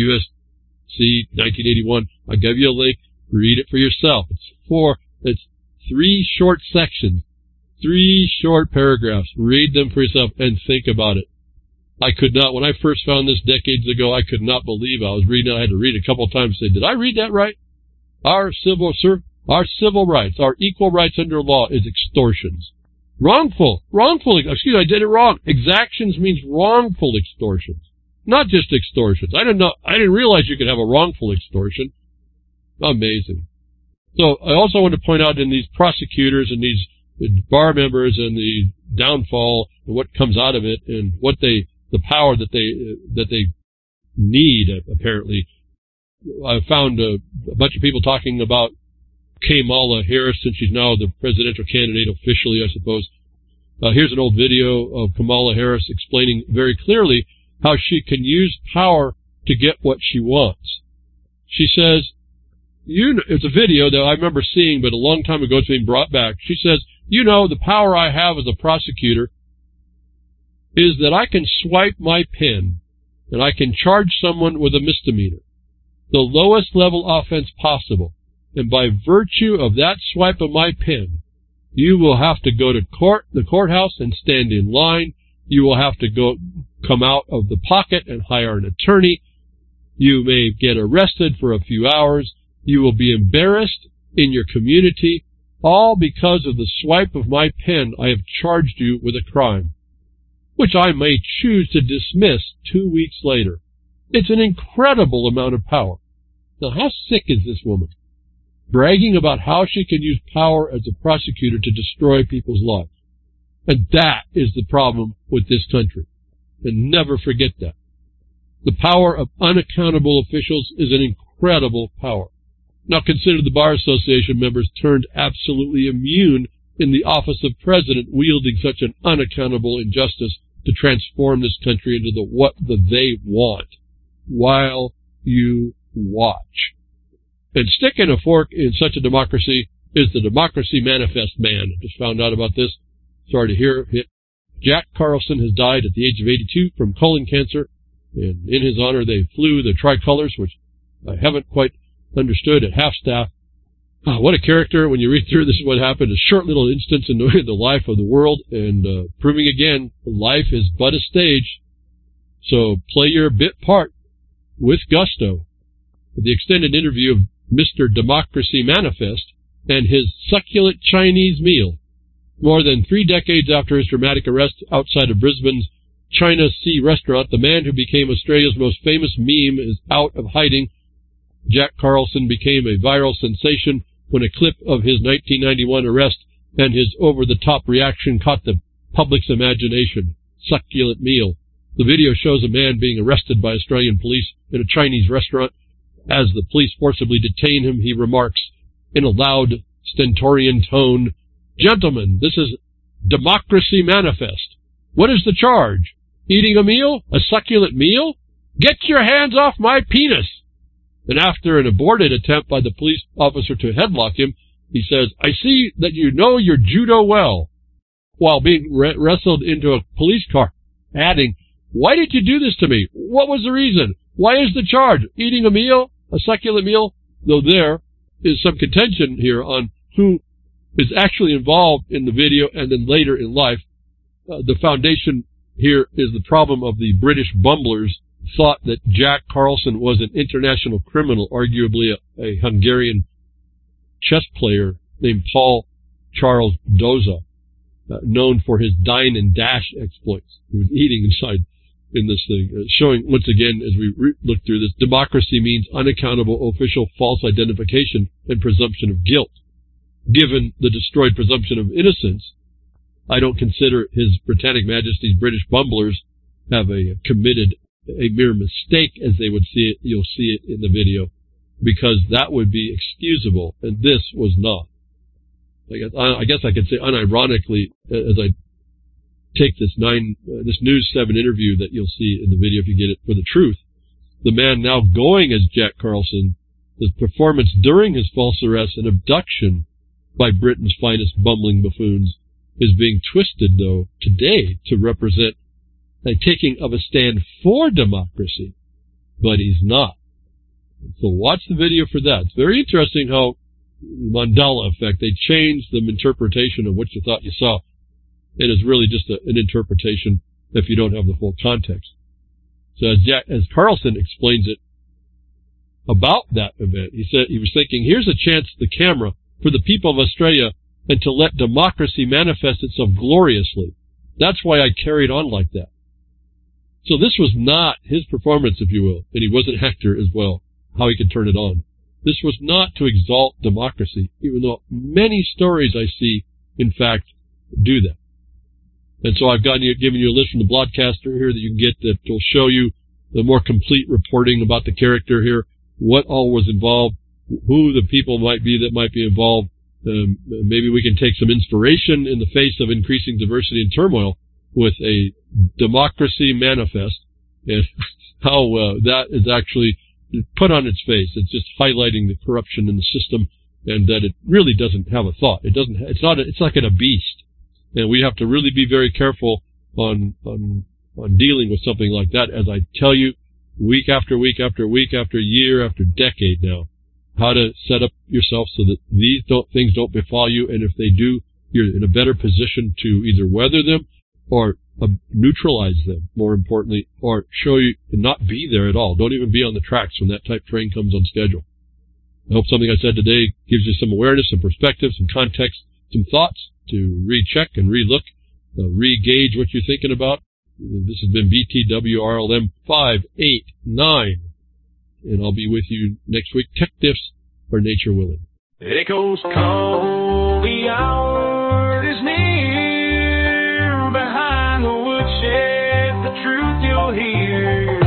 S1: U.S.C. 1981, I'll give you a link, read it for yourself. It's 3 short sections, 3 short paragraphs. Read them for yourself and think about it. I could not, when I first found this decades ago, I could not believe I was reading it. I had to read it a couple of times and say, did I read that right? Our civil rights, our equal rights under law is extortions. Wrongful, I did it wrong. Exactions means wrongful extortions, not just extortions. I didn't realize you could have a wrongful extortion. Amazing. So I also want to point out in these prosecutors and these bar members and the downfall and what comes out of it, and the power that they need, apparently. I found a bunch of people talking about Kamala Harris, since she's now the presidential candidate officially, I suppose. Here's an old video of Kamala Harris explaining very clearly how she can use power to get what she wants. She says, it's a video that I remember seeing, but a long time ago it's being brought back. She says, the power I have as a prosecutor is that I can swipe my pen and I can charge someone with a misdemeanor, the lowest level offense possible. And by virtue of that swipe of my pen, you will have to go to the courthouse and stand in line. You will have to come out of the pocket and hire an attorney. You may get arrested for a few hours. You will be embarrassed in your community, all because of the swipe of my pen. I have charged you with a crime, which I may choose to dismiss 2 weeks later. It's an incredible amount of power. Now, how sick is this woman? Bragging about how she can use power as a prosecutor to destroy people's lives. And that is the problem with this country. And never forget that. The power of unaccountable officials is an incredible power. Now consider the Bar Association members turned absolutely immune in the office of president, wielding such an unaccountable injustice to transform this country into what they want, while you watch. And sticking a fork in such a democracy is the Democracy Manifest man. Just found out about this. Sorry to hear it. Jack Carlson has died at the age of 82 from colon cancer. And in his honor, they flew the tricolors, which I haven't quite understood at half-staff. Oh, what a character. When you read through, this is what happened. A short little instance in the life of the world, and proving again, life is but a stage. So play your bit part with gusto. The extended interview of Mr. Democracy Manifest and his succulent Chinese meal. More than 3 decades after his dramatic arrest outside of Brisbane's China Sea restaurant, the man who became Australia's most famous meme is out of hiding. Jack Carlson became a viral sensation when a clip of his 1991 arrest and his over-the-top reaction caught the public's imagination. Succulent meal. The video shows a man being arrested by Australian police in a Chinese restaurant. As the police forcibly detain him, he remarks in a loud, stentorian tone, "Gentlemen, this is Democracy Manifest. What is the charge? Eating a meal? A succulent meal? Get your hands off my penis!" And after an aborted attempt by the police officer to headlock him, he says, "I see that you know your judo well," while being wrestled into a police car, adding, "Why did you do this to me? What was the reason? Why is the charge? Eating a meal? A succulent meal?" Though there is some contention here on who is actually involved in the video and then later in life. The foundation here is the problem of the British bumblers thought that Jack Carlson was an international criminal, arguably a Hungarian chess player named Paul Charles Doza, known for his dine and dash exploits. He was eating inside in this thing, showing once again as we look through this, democracy means unaccountable official false identification and presumption of guilt. Given the destroyed presumption of innocence, I don't consider His Britannic Majesty's British bumblers have committed a mere mistake as they would see it. You'll see it in the video, because that would be excusable, and this was not. I guess I could say unironically, as I take this News 7 interview that you'll see in the video if you get it for the truth, the man now going as Jack Carlson, his performance during his false arrest and abduction by Britain's finest bumbling buffoons is being twisted, though, today to represent a taking of a stand for democracy, but he's not. So watch the video for that. It's very interesting how Mandela effect, they changed the interpretation of what you thought you saw. It is really just an interpretation if you don't have the full context. So as Carlson explains it about that event, he said he was thinking, here's a chance to the camera for the people of Australia and to let democracy manifest itself gloriously. That's why I carried on like that. So this was not his performance, if you will, and he was an actor as well, how he could turn it on. This was not to exalt democracy, even though many stories I see, in fact, do that. And so I've given you a list from the broadcaster here that you can get that will show you the more complete reporting about the character here, what all was involved, who the people might be that might be involved. Maybe we can take some inspiration in the face of increasing diversity and turmoil with a democracy manifest and how that is actually put on its face. It's just highlighting the corruption in the system and that it really doesn't have a thought. It's like a beast. And we have to really be very careful on dealing with something like that, as I tell you week after week after week after year after decade now, how to set up yourself so that these things don't befall you, and if they do, you're in a better position to either weather them or neutralize them, more importantly, or show you and not be there at all. Don't even be on the tracks when that type train comes on schedule. I hope something I said today gives you some awareness, some perspective, some context, some thoughts to recheck and relook, re-gauge what you're thinking about. This has been BTWRLM 589, and I'll be with you next week. Tech Diffs or Nature Willing.
S2: Echoes call, the hour is near. Behind the woodshed, the truth you'll hear.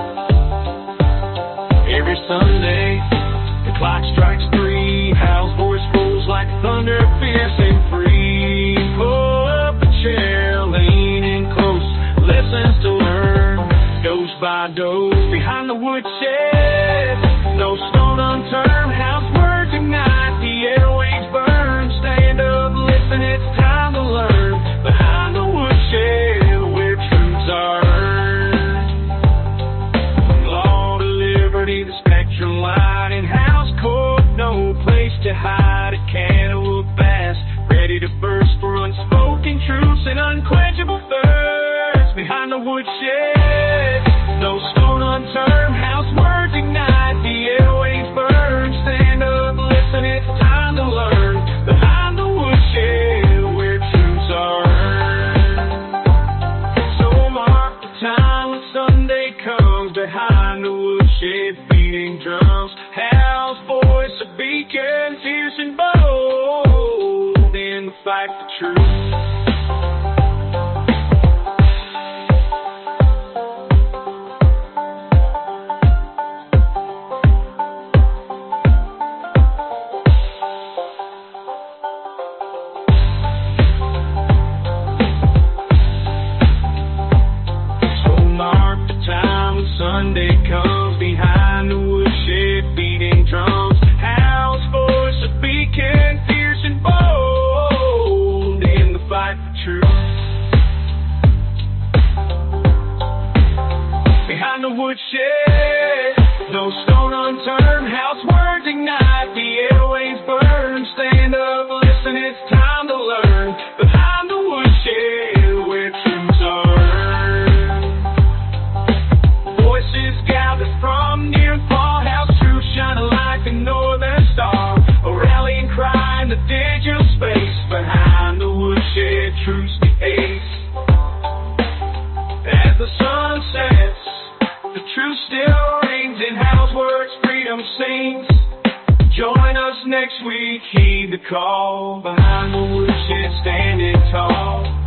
S2: Every Sunday, the clock strikes 3. Hal's voice rolls like thunder, fierce and free. Pull up a chair, lean in close, listens to learn. Dose by dose, behind the woodshed, no stone unturned. Hal's words ignite, the airwaves burn. Stand up, listen, it's time to learn. Behind the woodshed, where truths are earned. Law to liberty, the spectrum light in Hal's court, no place to hide. A cantaloupe bass, ready to burst for unspoken truths and unquenchable thirst. Behind the woodshed, no stone unturned. Hal's words ignite, the airwaves burn. Stand up, listen, it's time to learn. Behind the woodshed, where truths are earned. So mark the time when Sunday comes. Behind the woodshed, beating drums. Hal's voice, a beacon, fierce and bold in the fight for truth. Sunday comes, behind the woodshed, beating drums. Hal's voice, a beacon, fierce and bold in the fight for truth. Behind the woodshed, no stone unturned. Hal's words ignite, the airwaves burn. Stand up, listen, it's time to learn. Behind the woodshed, where truths are earned. Voices gathered from near and far. Hal's truth shining like a northern star. A rallying cry in the digital space. Behind the woodshed, truth's the ace. As the sun sets, the truth still reigns in Hal's words, freedom sings. Join us next week, heed the call. Behind the woodshed, standing tall.